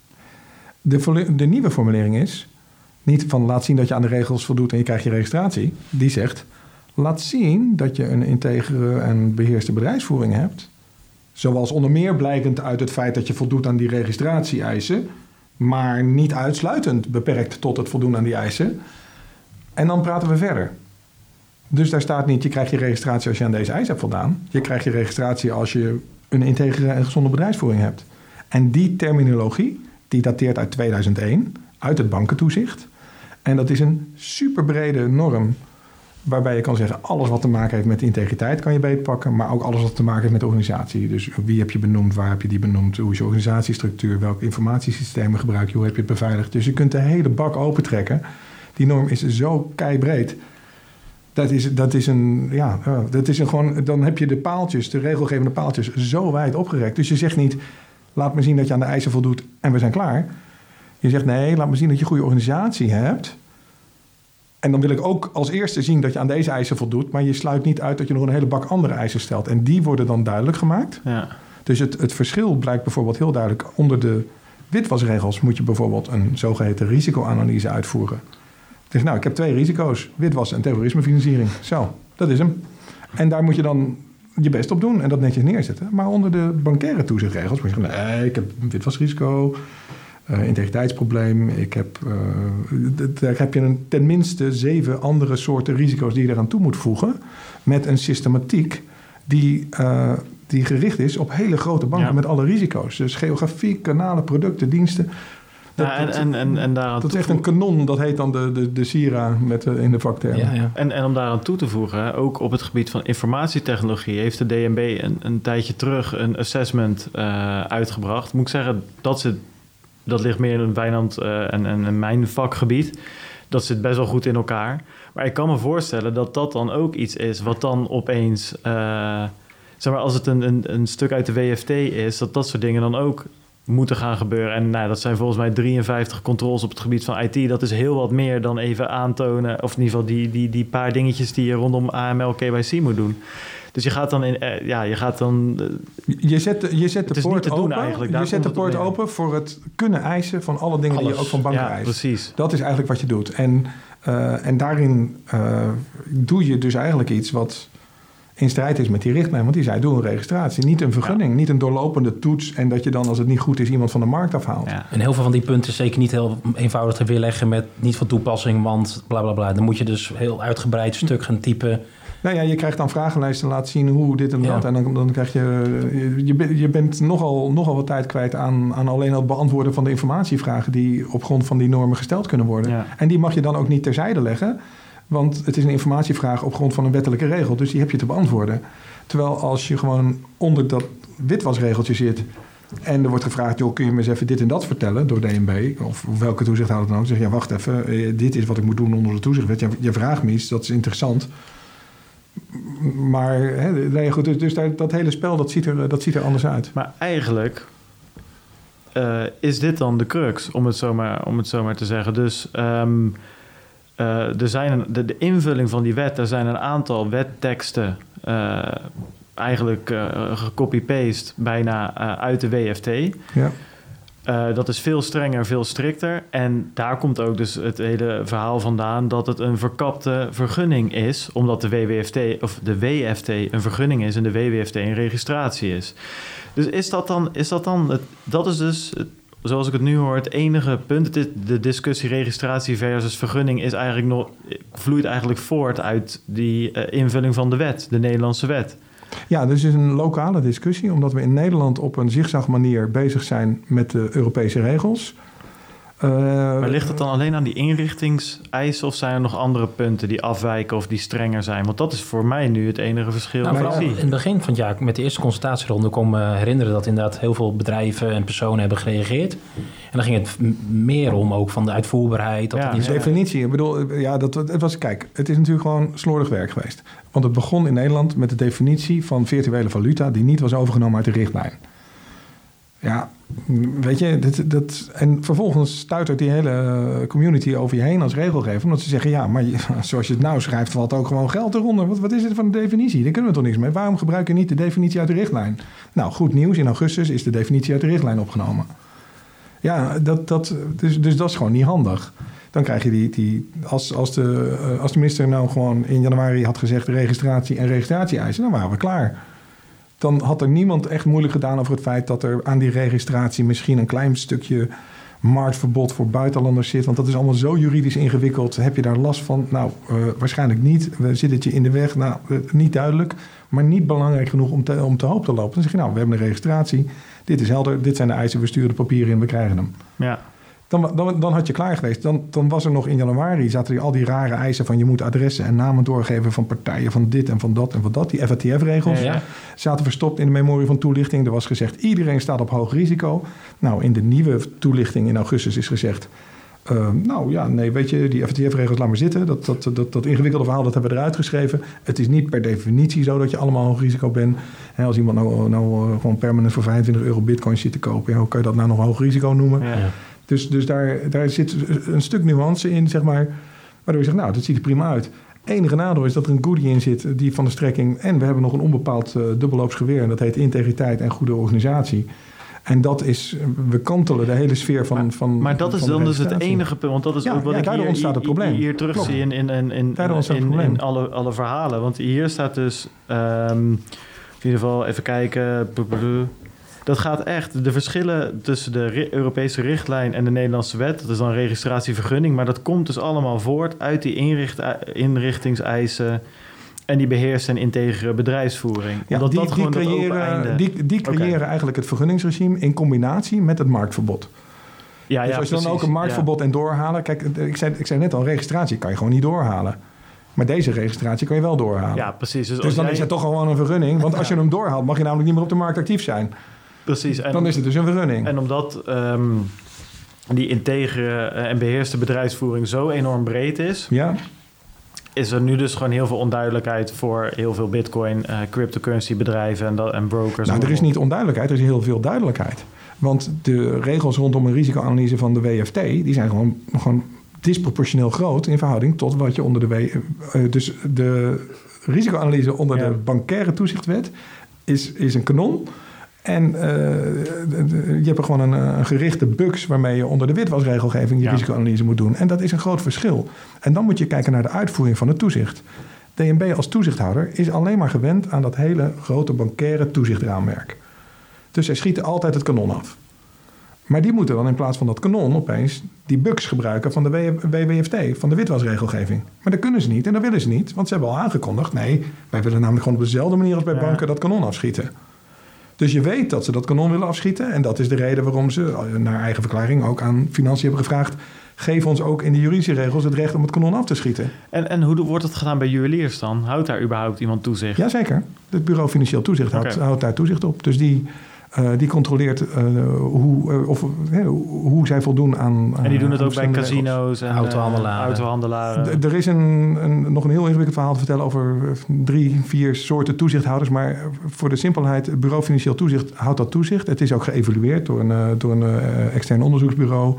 De, de nieuwe formulering is... niet van laat zien dat je aan de regels voldoet en je krijgt je registratie. Die zegt... laat zien dat je een integere en beheerste bedrijfsvoering hebt. Zoals onder meer blijkend uit het feit dat je voldoet aan die registratie-eisen, maar niet uitsluitend beperkt tot het voldoen aan die eisen. En dan praten we verder. Dus daar staat niet, je krijgt je registratie als je aan deze eisen hebt voldaan. Je krijgt je registratie als je een integere en gezonde bedrijfsvoering hebt. En die terminologie, die dateert uit tweeduizend één, uit het bankentoezicht. En dat is een superbrede norm, waarbij je kan zeggen, alles wat te maken heeft met integriteit kan je beetpakken, maar ook alles wat te maken heeft met de organisatie. Dus wie heb je benoemd, waar heb je die benoemd, hoe is je organisatiestructuur, welke informatiesystemen gebruik je, hoe heb je het beveiligd. Dus je kunt de hele bak opentrekken. Die norm is zo keibreed. Dat is, dat is een, ja, dat is een gewoon, dan heb je de paaltjes, de regelgevende paaltjes, zo wijd opgerekt. Dus je zegt niet, laat me zien dat je aan de eisen voldoet en we zijn klaar. Je zegt, nee, laat me zien dat je een goede organisatie hebt. En dan wil ik ook als eerste zien dat je aan deze eisen voldoet, maar je sluit niet uit dat je nog een hele bak andere eisen stelt. En die worden dan duidelijk gemaakt. Ja. Dus het, het verschil blijkt bijvoorbeeld heel duidelijk. Onder de witwasregels moet je bijvoorbeeld een zogeheten risicoanalyse uitvoeren. Dus nou, ik heb twee risico's, witwas en terrorismefinanciering. Zo, dat is hem. En daar moet je dan je best op doen en dat netjes neerzetten. Maar onder de bankaire toezichtregels moet je zeggen, nee, ik heb een witwasrisico, uh, integriteitsprobleem. Ik heb, uh, daar heb je een, tenminste zeven andere soorten risico's die je eraan toe moet voegen. Met een systematiek die, uh, die gericht is op hele grote banken, ja, met alle risico's. Dus geografie, kanalen, producten, diensten. Dat, ja, en, en, en, en daaraan dat is echt een kanon, dat heet dan de, de, de Sira met, uh, in de vaktermen. Ja, ja. En, en om daaraan toe te voegen, ook op het gebied van informatietechnologie heeft de D N B een, een tijdje terug een assessment uh, uitgebracht. Moet ik zeggen, dat, zit, dat ligt meer in Wijnand uh, en, en in mijn vakgebied. Dat zit best wel goed in elkaar. Maar ik kan me voorstellen dat dat dan ook iets is wat dan opeens, uh, zeg maar, als het een, een, een stuk uit de W F T is, dat dat soort dingen dan ook moeten gaan gebeuren. En nou, dat zijn volgens mij drieënvijftig controles op het gebied van I T. Dat is heel wat meer dan even aantonen, of in ieder geval die, die, die paar dingetjes die je rondom A M L, K Y C moet doen. Dus je gaat dan in, uh, ja, je gaat dan. Uh, je zet, je zet de poort open. Eigenlijk. Je zet de poort open voor het kunnen eisen van alle dingen Alles. die je ook van banken ja, eist. Precies. Dat is eigenlijk wat je doet. En, uh, en daarin uh, doe je dus eigenlijk iets wat in strijd is met die richtlijn. Want die zei, doe een registratie. Niet een vergunning, ja. niet een doorlopende toets. En dat je dan, als het niet goed is, iemand van de markt afhaalt. Ja. En heel veel van die punten is zeker niet heel eenvoudig te weerleggen met niet van toepassing, want bla bla bla. Dan moet je dus heel uitgebreid stuk gaan typen. Nou ja, je krijgt dan vragenlijsten, laat zien hoe dit en dat. Ja. En dan, dan krijg je... Je, je bent nogal, nogal wat tijd kwijt aan, aan alleen al het beantwoorden van de informatievragen die op grond van die normen gesteld kunnen worden. Ja. En die mag je dan ook niet terzijde leggen. Want het is een informatievraag op grond van een wettelijke regel. Dus die heb je te beantwoorden. Terwijl als je gewoon onder dat witwasregeltje zit en er wordt gevraagd, joh, kun je me eens even dit en dat vertellen door D N B of welke toezichthouder dan ook. Dan zeg je, ja, wacht even, dit is wat ik moet doen onder de toezichtwet. Je, je vraagt me iets, dat is interessant. Maar hè, nee, goed, dus, dus daar, dat hele spel, dat ziet, er, dat ziet er anders uit. Maar eigenlijk uh, is dit dan de crux, om het zo maar, om het zo maar te zeggen. Dus um, uh, er zijn een, de, de invulling van die wet, er zijn een aantal wetteksten uh, eigenlijk uh, gecopy-paste bijna uh, uit de W F T. Ja. Uh, dat is veel strenger, veel strikter. En daar komt ook dus het hele verhaal vandaan dat het een verkapte vergunning is, omdat de W W F T of de W F T een vergunning is en de W W F T een registratie is. Dus is dat dan, is dat dan, het, dat is dus, het, zoals ik het nu hoor, het enige punt. Het is, de discussie registratie versus vergunning is eigenlijk nog, vloeit eigenlijk voort uit die uh, invulling van de wet, de Nederlandse wet. Ja, dus het is een lokale discussie, omdat we in Nederland op een zigzag manier bezig zijn met de Europese regels. Uh, maar ligt het dan alleen aan die inrichtingseisen of zijn er nog andere punten die afwijken of die strenger zijn? Want dat is voor mij nu het enige verschil. Nou, vooral in het begin van het jaar met de eerste consultatieronde kon me herinneren dat inderdaad heel veel bedrijven en personen hebben gereageerd. En dan ging het meer om ook van de uitvoerbaarheid. Dat ja, het niet de definitie. Ik bedoel, ja, dat, het was, kijk, het is natuurlijk gewoon slordig werk geweest. Want het begon in Nederland met de definitie van virtuele valuta die niet was overgenomen uit de richtlijn. Ja, weet je, dat, dat, en vervolgens stuitert die hele community over je heen als regelgever. Omdat ze zeggen, ja, maar je, zoals je het nou schrijft, valt ook gewoon geld eronder. Wat, wat is dit van de definitie? Daar kunnen we toch niks mee. Waarom gebruik je niet de definitie uit de richtlijn? Nou, goed nieuws. In augustus is de definitie uit de richtlijn opgenomen. Ja, dat, dat, dus, dus dat is gewoon niet handig. Dan krijg je die, die als, als, de, als de minister nou gewoon in januari had gezegd registratie en registratie-eisen, dan waren we klaar. Dan had er niemand echt moeilijk gedaan over het feit dat er aan die registratie misschien een klein stukje marktverbod voor buitenlanders zit. Want dat is allemaal zo juridisch ingewikkeld. Heb je daar last van? Nou, uh, waarschijnlijk niet. Zit het je in de weg? Nou, uh, niet duidelijk. Maar niet belangrijk genoeg om te, om te hoop te lopen. Dan zeg je, nou, we hebben een registratie. Dit is helder. Dit zijn de eisen. We sturen de papieren in. We krijgen hem. Ja. Dan, dan, dan had je klaar geweest. Dan, dan was er nog in januari, zaten er al die rare eisen van je moet adressen en namen doorgeven van partijen van dit en van dat en van dat. Die F A T F-regels ja, ja. zaten verstopt in de memorie van toelichting. Er was gezegd, iedereen staat op hoog risico. Nou, in de nieuwe toelichting in augustus is gezegd, uh, nou ja, nee, weet je, die F A T F-regels laat maar zitten. Dat, dat, dat, dat ingewikkelde verhaal, dat hebben we eruit geschreven. Het is niet per definitie zo dat je allemaal hoog risico bent. En als iemand nou, nou uh, gewoon permanent voor vijfentwintig euro bitcoins zit te kopen, ja, hoe kan je dat nou nog hoog risico noemen? Ja, ja. Dus, dus daar, daar zit een stuk nuance in, zeg maar, waardoor je zegt, nou, dat ziet er prima uit. Enige nadeel is dat er een goodie in zit, die van de strekking, en we hebben nog een onbepaald uh, dubbelloops en dat heet integriteit en goede organisatie. En dat is, we kantelen de hele sfeer van... Maar, van maar dat van is dan dus het enige punt, want dat is ja, ook wat ja, ik hier, ontstaat het probleem. hier, hier terug zie in, in, in, in, in, in alle, alle verhalen. Want hier staat dus, um, in ieder geval even kijken... Dat gaat echt, de verschillen tussen de Europese richtlijn en de Nederlandse wet, dat is dan registratievergunning, maar dat komt dus allemaal voort uit die inricht, inrichtingseisen en die beheerste en integere bedrijfsvoering. Ja, Omdat die, dat gewoon die creëren, die, die creëren okay. eigenlijk het vergunningsregime in combinatie met het marktverbod. Ja, dus ja, als je precies, dan ook een marktverbod ja. en doorhalen, kijk, ik zei, ik zei net al, registratie kan je gewoon niet doorhalen. Maar deze registratie kan je wel doorhalen. Ja, precies. Dus, dus dan jij... is het toch gewoon een vergunning, want als je hem doorhaalt, mag je namelijk niet meer op de markt actief zijn. Precies. En, dan is het dus een vergunning. En omdat um, die integere en beheerste bedrijfsvoering zo enorm breed is, ja. is er nu dus gewoon heel veel onduidelijkheid voor heel veel bitcoin, uh, cryptocurrency bedrijven en, dat, en brokers. Nou, er is niet onduidelijkheid, er is heel veel duidelijkheid. Want de regels rondom een risicoanalyse van de W F T, die zijn gewoon, gewoon disproportioneel groot in verhouding tot wat je onder de... W, uh, dus de risicoanalyse onder ja. de bankaire toezichtwet is, is een kanon. En uh, je hebt er gewoon een, een gerichte bugs waarmee je onder de witwasregelgeving je ja. risicoanalyse moet doen. En dat is een groot verschil. En dan moet je kijken naar de uitvoering van het toezicht. D N B als toezichthouder is alleen maar gewend aan dat hele grote bankaire toezichtraamwerk. Dus zij schieten altijd het kanon af. Maar die moeten dan in plaats van dat kanon opeens die bugs gebruiken van de W W F T, van de witwasregelgeving. Maar dat kunnen ze niet en dat willen ze niet, want ze hebben al aangekondigd, nee, wij willen namelijk gewoon op dezelfde manier als bij ja. banken dat kanon afschieten. Dus je weet dat ze dat kanon willen afschieten en dat is de reden waarom ze, naar eigen verklaring, ook aan Financiën hebben gevraagd, geef ons ook in de juridische regels het recht om het kanon af te schieten. En, en hoe wordt het gedaan bij juweliers dan? Houdt daar überhaupt iemand toezicht? Jazeker. Het Bureau Financieel Toezicht houdt, okay. houdt daar toezicht op. Dus die... Uh, die controleert uh, hoe, uh, of, uh, hoe zij voldoen aan... Uh, en die doen het ook bij casino's en autohandelaren. Uh, autohandelaren. D- er is een, een, nog een heel ingewikkeld verhaal te vertellen over drie, vier soorten toezichthouders. Maar voor de simpelheid, het Bureau Financieel Toezicht houdt dat toezicht. Het is ook geëvalueerd door een, uh, door een uh, extern onderzoeksbureau.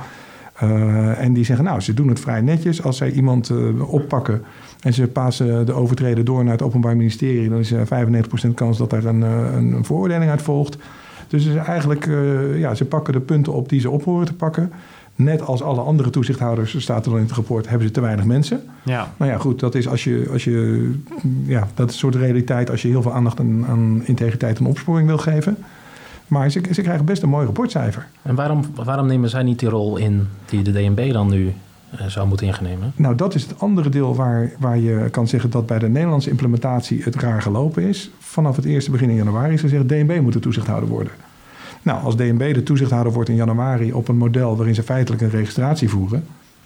Uh, en die zeggen, nou, ze doen het vrij netjes. Als zij iemand uh, oppakken en ze passen de overtreden door naar het Openbaar Ministerie, dan is er vijfennegentig procent kans dat er een, een, een veroordeling uit volgt. Dus eigenlijk, uh, ja, ze pakken de punten op die ze op horen te pakken. Net als alle andere toezichthouders, staat er dan in het rapport, hebben ze te weinig mensen. Ja. Nou ja, goed, dat is als je, als je ja, dat is een soort realiteit als je heel veel aandacht aan, aan integriteit en opsporing wil geven. Maar ze, ze krijgen best een mooi rapportcijfer. En waarom, waarom nemen zij niet die rol in die de D N B dan nu uh, zou moeten innemen? Nou, dat is het andere deel waar, waar je kan zeggen dat bij de Nederlandse implementatie het raar gelopen is. Vanaf het eerste begin in januari is gezegd, D N B moet de toezichthouder worden. Nou, als D N B de toezichthouder wordt in januari op een model waarin ze feitelijk een registratie voeren,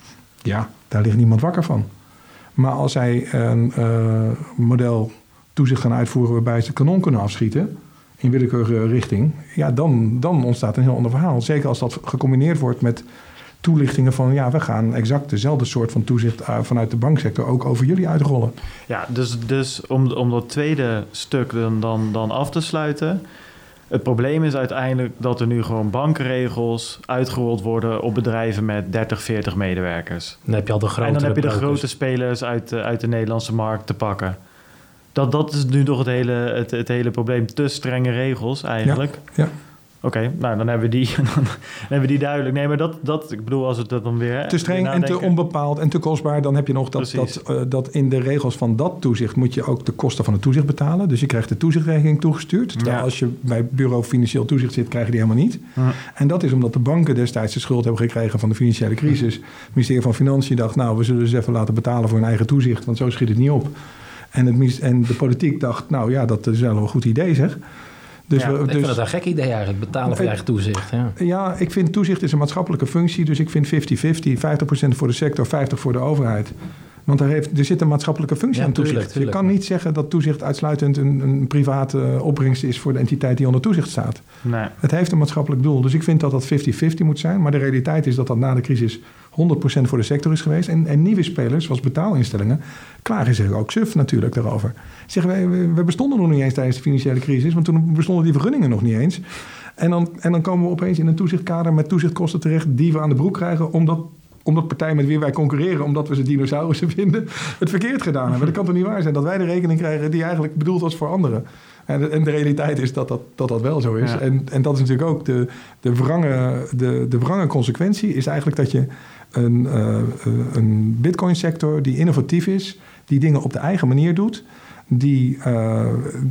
ja, daar ligt niemand wakker van. Maar als zij een uh, model toezicht gaan uitvoeren waarbij ze het kanon kunnen afschieten in willekeurige richting, ja, dan, dan ontstaat een heel ander verhaal. Zeker als dat gecombineerd wordt met toelichtingen van, ja, we gaan exact dezelfde soort van toezicht uh, vanuit de banksector ook over jullie uitrollen. Ja, dus, dus om, om dat tweede stuk dan, dan, dan af te sluiten. Het probleem is uiteindelijk dat er nu gewoon bankenregels uitgerold worden op bedrijven met dertig, veertig medewerkers. Dan heb je al de grote En dan heb je de brokers. grote spelers uit de, uit de Nederlandse markt te pakken. Dat, dat is nu toch het hele, het, het hele probleem. Te strenge regels eigenlijk. Ja, ja. Oké, okay, nou dan hebben we die, dan hebben we die duidelijk. Nee, maar dat, dat ik bedoel, als het dat dan weer... Te streng en te onbepaald en te kostbaar. Dan heb je nog dat, dat, uh, dat in de regels van dat toezicht moet je ook de kosten van het toezicht betalen. Dus je krijgt de toezichtrekening toegestuurd. Terwijl ja. als je bij Bureau Financieel Toezicht zit, krijg je die helemaal niet. Ja. En dat is omdat de banken destijds de schuld hebben gekregen van de financiële crisis. Het ministerie van Financiën dacht, nou, we zullen ze even laten betalen voor hun eigen toezicht. Want zo schiet het niet op. En, het, en de politiek dacht, nou ja, dat is wel een goed idee, zeg. Dus ja, we, dus, ik vind het een gek idee eigenlijk, betalen voor je eigen toezicht. Ja. ja, ik vind toezicht is een maatschappelijke functie. Dus ik vind vijftig vijftig, vijftig procent voor de sector, vijftig voor de overheid. Want er, heeft, er zit een maatschappelijke functie ja, aan toezicht. Tuurlijk, tuurlijk. Je kan niet zeggen dat toezicht uitsluitend een, een private opbrengst is voor de entiteit die onder toezicht staat. Nee. Het heeft een maatschappelijk doel. Dus ik vind dat dat vijftig vijftig moet zijn. Maar de realiteit is dat dat na de crisis honderd procent voor de sector is geweest. En, en nieuwe spelers, zoals betaalinstellingen, klagen zich ook suf natuurlijk daarover. Zeggen we, we bestonden nog niet eens tijdens de financiële crisis, want toen bestonden die vergunningen nog niet eens. En dan, en dan komen we opeens in een toezichtkader met toezichtkosten terecht die we aan de broek krijgen, omdat, omdat partijen met wie wij concurreren, omdat we ze dinosaurussen vinden, het verkeerd gedaan hebben. Dat kan toch niet waar zijn dat wij de rekening krijgen die eigenlijk bedoeld was voor anderen. En de, en de realiteit is dat dat, dat, dat wel zo is. Ja. En, en dat is natuurlijk ook de, de, wrange, de, de wrange consequentie is eigenlijk dat je een, uh, een bitcoin-sector die innovatief is, die dingen op de eigen manier doet, die, uh,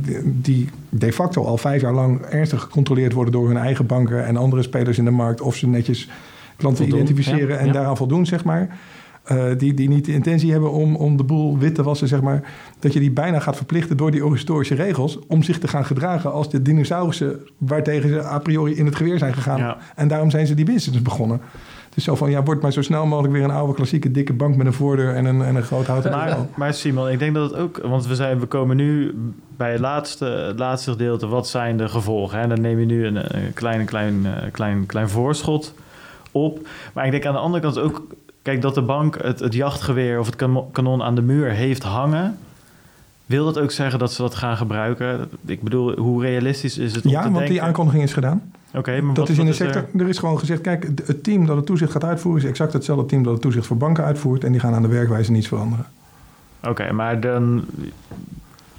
die de facto al vijf jaar lang ernstig gecontroleerd worden door hun eigen banken en andere spelers in de markt, of ze netjes klanten voldoen, identificeren ja, en ja. daaraan voldoen, zeg maar. Uh, die, die niet de intentie hebben om, om de boel wit te wassen, zeg maar. Dat je die bijna gaat verplichten door die historische regels om zich te gaan gedragen als de dinosaurussen waartegen ze a priori in het geweer zijn gegaan. Ja. En daarom zijn ze die business begonnen. Dus zo van, ja, word maar zo snel mogelijk weer een oude klassieke dikke bank met een voordeur en een, en een groot houten maar, maar Simon, ik denk dat het ook, want we, zijn, we komen nu bij het laatste, het laatste gedeelte, wat zijn de gevolgen? Hè? Dan neem je nu een, een klein, klein, klein, klein voorschot op. Maar ik denk aan de andere kant ook, kijk, dat de bank het, het jachtgeweer of het kanon aan de muur heeft hangen, wil dat ook zeggen dat ze dat gaan gebruiken? Ik bedoel, hoe realistisch is het om ja, te want denken? die aankondiging is gedaan. Okay, maar dat wat, is in wat de is sector. er? Er is gewoon gezegd, kijk, het team dat het toezicht gaat uitvoeren is exact hetzelfde team dat het toezicht voor banken uitvoert en die gaan aan de werkwijze niets veranderen. Oké, okay, maar dan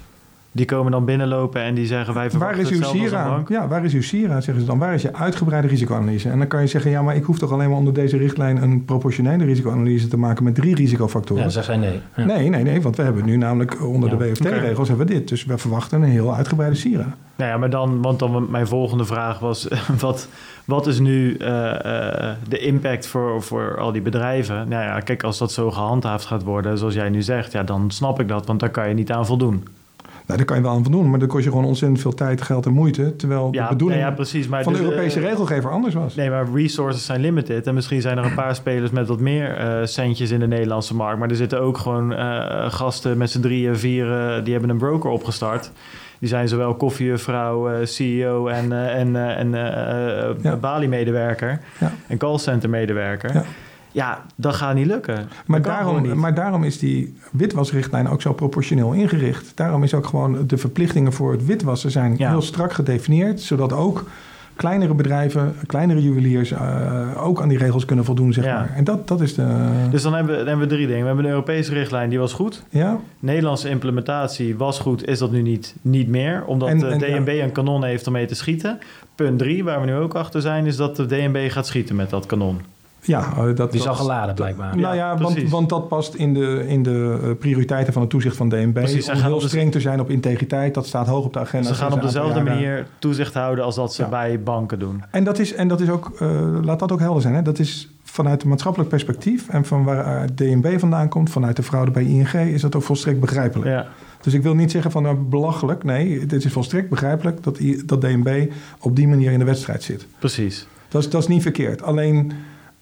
Die komen dan binnenlopen en die zeggen wij verwachten waar is uw hetzelfde als een SIRA? bank. Ja, waar is uw SIRA? Zeggen ze dan. Waar is je uitgebreide risicoanalyse? En dan kan je zeggen, ja, maar ik hoef toch alleen maar onder deze richtlijn een proportionele risicoanalyse te maken met drie risicofactoren. Ja, ze zijn nee. Ja. Nee, nee, nee, want we hebben nu namelijk onder Ja, de W F T-regels okay. hebben we dit. Dus we verwachten een heel uitgebreide SIRA. Nou ja, maar dan, want dan mijn volgende vraag was, wat, wat is nu uh, uh, de impact voor, voor al die bedrijven? Nou ja, kijk, als dat zo gehandhaafd gaat worden, zoals jij nu zegt, ja, dan snap ik dat, want daar kan je niet aan voldoen. Nou, daar kan je wel aan voldoen, maar dan kost je gewoon ontzettend veel tijd, geld en moeite. Terwijl Ja, de bedoeling nee, ja, precies, maar van de dus, Europese uh, regelgever anders was. Nee, maar resources zijn limited. En misschien zijn er een paar spelers met wat meer uh, centjes in de Nederlandse markt. Maar er zitten ook gewoon uh, gasten met z'n drieën, vieren, die hebben een broker opgestart. Die zijn zowel koffiejuffrouw, uh, C E O en, uh, en, uh, en uh, ja. Bali-medewerker ja. en callcenter-medewerker. Ja. Ja, dat gaat niet lukken. Maar daarom, niet. maar daarom is die witwasrichtlijn ook zo proportioneel ingericht. Daarom is ook gewoon de verplichtingen voor het witwassen zijn ja. heel strak gedefinieerd, zodat ook kleinere bedrijven, kleinere juweliers uh, ook aan die regels kunnen voldoen, zeg ja. maar. En dat, dat is de... Dus dan hebben, we, dan hebben we drie dingen. We hebben een Europese richtlijn, die was goed. Ja. Nederlandse implementatie was goed, is dat nu niet, niet meer. Omdat en, de en, D N B ja. een kanon heeft om mee te schieten. Punt drie, waar we nu ook achter zijn, is dat de D N B gaat schieten met dat kanon. Ja, dat die is al geladen blijkbaar. Nou ja, ja want, want dat past in de, in de prioriteiten van het toezicht van D N B. Precies, om heel streng te zijn op integriteit, dat staat hoog op de agenda. Ze gaan op dezelfde manier toezicht houden als dat ze ja. bij banken doen. En dat is, en dat is ook, uh, laat dat ook helder zijn, hè? Dat is vanuit een maatschappelijk perspectief en van waar D N B vandaan komt, vanuit de fraude bij I N G, is dat ook volstrekt begrijpelijk. Ja. Dus ik wil niet zeggen van nou, belachelijk. Nee, het is volstrekt begrijpelijk dat, dat D N B op die manier in de wedstrijd zit. Precies. Dat is, dat is niet verkeerd. Alleen...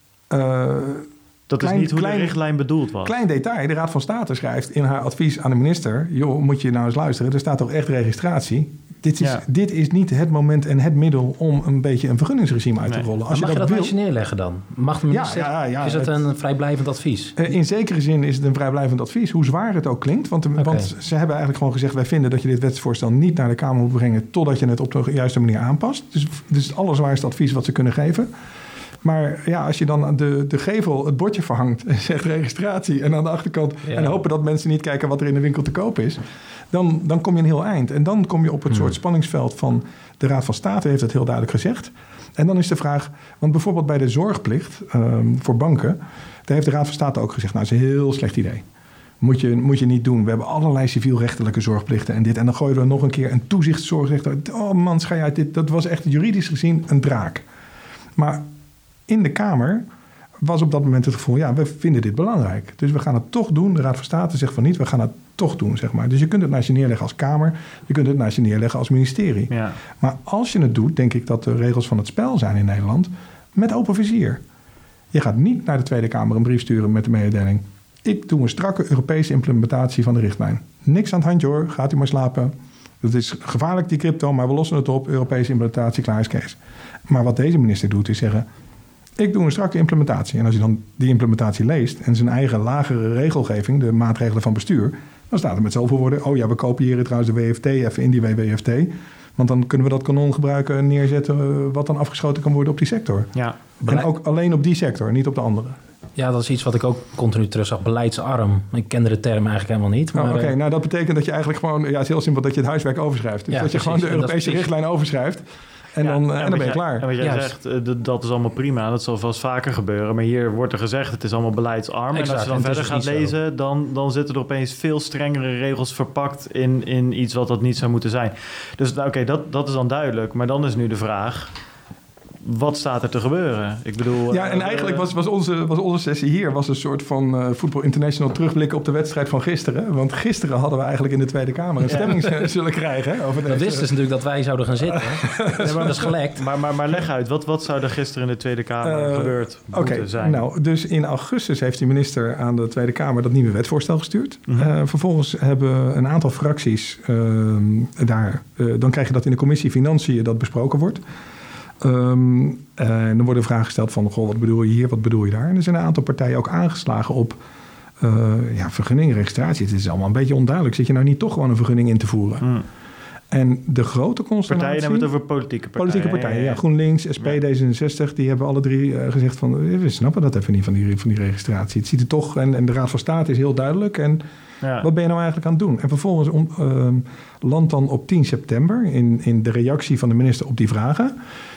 Uh, dat klein, is niet hoe klein, de richtlijn bedoeld was. Klein detail. De Raad van State schrijft in haar advies aan de minister... joh, moet je nou eens luisteren. Er staat toch echt registratie? Dit is, ja. dit is niet het moment en het middel om een beetje een vergunningsregime uit nee. te rollen. Als mag je je dat, dat wil, eens neerleggen dan? Mag de minister, ja, ja, ja, is het een vrijblijvend advies? In zekere zin is het een vrijblijvend advies. Hoe zwaar het ook klinkt. Want, okay. want ze hebben eigenlijk gewoon gezegd... wij vinden dat je dit wetsvoorstel niet naar de Kamer moet brengen... totdat je het op de juiste manier aanpast. Dus, dus het allerzwaarste advies wat ze kunnen geven... Maar ja, als je dan de, de gevel het bordje verhangt en zegt registratie... en aan de achterkant ja. en hopen dat mensen niet kijken wat er in de winkel te koop is... dan, dan kom je een heel eind. En dan kom je op het hmm. soort spanningsveld van de Raad van State heeft het heel duidelijk gezegd. En dan is de vraag, want bijvoorbeeld bij de zorgplicht um, voor banken... daar heeft de Raad van State ook gezegd, nou dat is een heel slecht idee. Moet je, moet je niet doen. We hebben allerlei civielrechtelijke zorgplichten en dit. En dan gooien we er nog een keer een toezichtszorgrechter. Oh man, schei uit dit. Dat was echt juridisch gezien een draak. Maar... in de Kamer was op dat moment het gevoel... ja, we vinden dit belangrijk. Dus we gaan het toch doen. De Raad van State zegt van niet, we gaan het toch doen, zeg maar. Dus je kunt het naast je neerleggen als Kamer. Je kunt het naast je neerleggen als ministerie. Ja. Maar als je het doet, denk ik dat de regels van het spel zijn in Nederland... met open vizier. Je gaat niet naar de Tweede Kamer een brief sturen met de mededeling... ik doe een strakke Europese implementatie van de richtlijn. Niks aan het handje hoor, gaat u maar slapen. Dat is gevaarlijk die crypto, maar we lossen het op. Europese implementatie, klaar is Kees. Maar wat deze minister doet is zeggen... ik doe een strakke implementatie. En als je dan die implementatie leest... en zijn eigen lagere regelgeving, de maatregelen van bestuur... dan staat er met zoveel woorden... oh ja, we kopiëren trouwens de W F T even in die W F T... want dan kunnen we dat kanon gebruiken en neerzetten... wat dan afgeschoten kan worden op die sector. Ja, en ook alleen op die sector, niet op de andere. Ja, dat is iets wat ik ook continu terug zag. Beleidsarm. Ik kende de term eigenlijk helemaal niet. Maar, oh, Oké, okay. nou dat betekent dat je eigenlijk gewoon... ja, het is heel simpel dat je het huiswerk overschrijft. Dus ja, dat je precies. gewoon de Europese richtlijn overschrijft... En, ja, dan, en, en dan ben je klaar. En wat jij Juist. zegt, dat is allemaal prima. Dat zal vast vaker gebeuren. Maar hier wordt er gezegd, het is allemaal beleidsarm. Exact. En als je dan en verder gaat lezen... Dan, dan zitten er opeens veel strengere regels verpakt... in, in iets wat dat niet zou moeten zijn. Dus oké, okay, dat, dat is dan duidelijk. Maar dan is nu de vraag... wat staat er te gebeuren? Ik bedoel... Ja, en eigenlijk was, was, onze, was onze sessie hier... was een soort van uh, Voetbal International terugblikken op de wedstrijd van gisteren. Want gisteren hadden we eigenlijk in de Tweede Kamer... een ja. stemming zullen krijgen. Hè, over deze... Dat wisten ze natuurlijk dat wij zouden gaan zitten. Ja, maar, dat is gelekt. Maar, maar, maar leg uit, wat, wat zou er gisteren in de Tweede Kamer uh, gebeurd moeten okay, zijn? Nou, dus in augustus heeft de minister aan de Tweede Kamer... dat nieuwe wetsvoorstel gestuurd. Mm-hmm. Uh, vervolgens hebben een aantal fracties uh, daar... Uh, dan krijg je dat in de commissie Financiën dat besproken wordt... Um, en dan worden vragen gesteld van... goh, wat bedoel je hier, wat bedoel je daar? En er zijn een aantal partijen ook aangeslagen op... Uh, ja, vergunning, registratie. Het is allemaal een beetje onduidelijk. Zit je nou niet toch gewoon een vergunning in te voeren? Hmm. En de grote constellatie... Partijen hebben het over politieke partijen. Politieke partijen, ja. ja. GroenLinks, S P, ja. D zesenzestig... die hebben alle drie uh, gezegd van... we snappen dat even niet van die, van die registratie. Het ziet er toch... En, en de Raad van State is heel duidelijk... en Ja. Wat ben je nou eigenlijk aan het doen? En vervolgens om, uh, landt dan op tien september in, in de reactie van de minister op die vragen.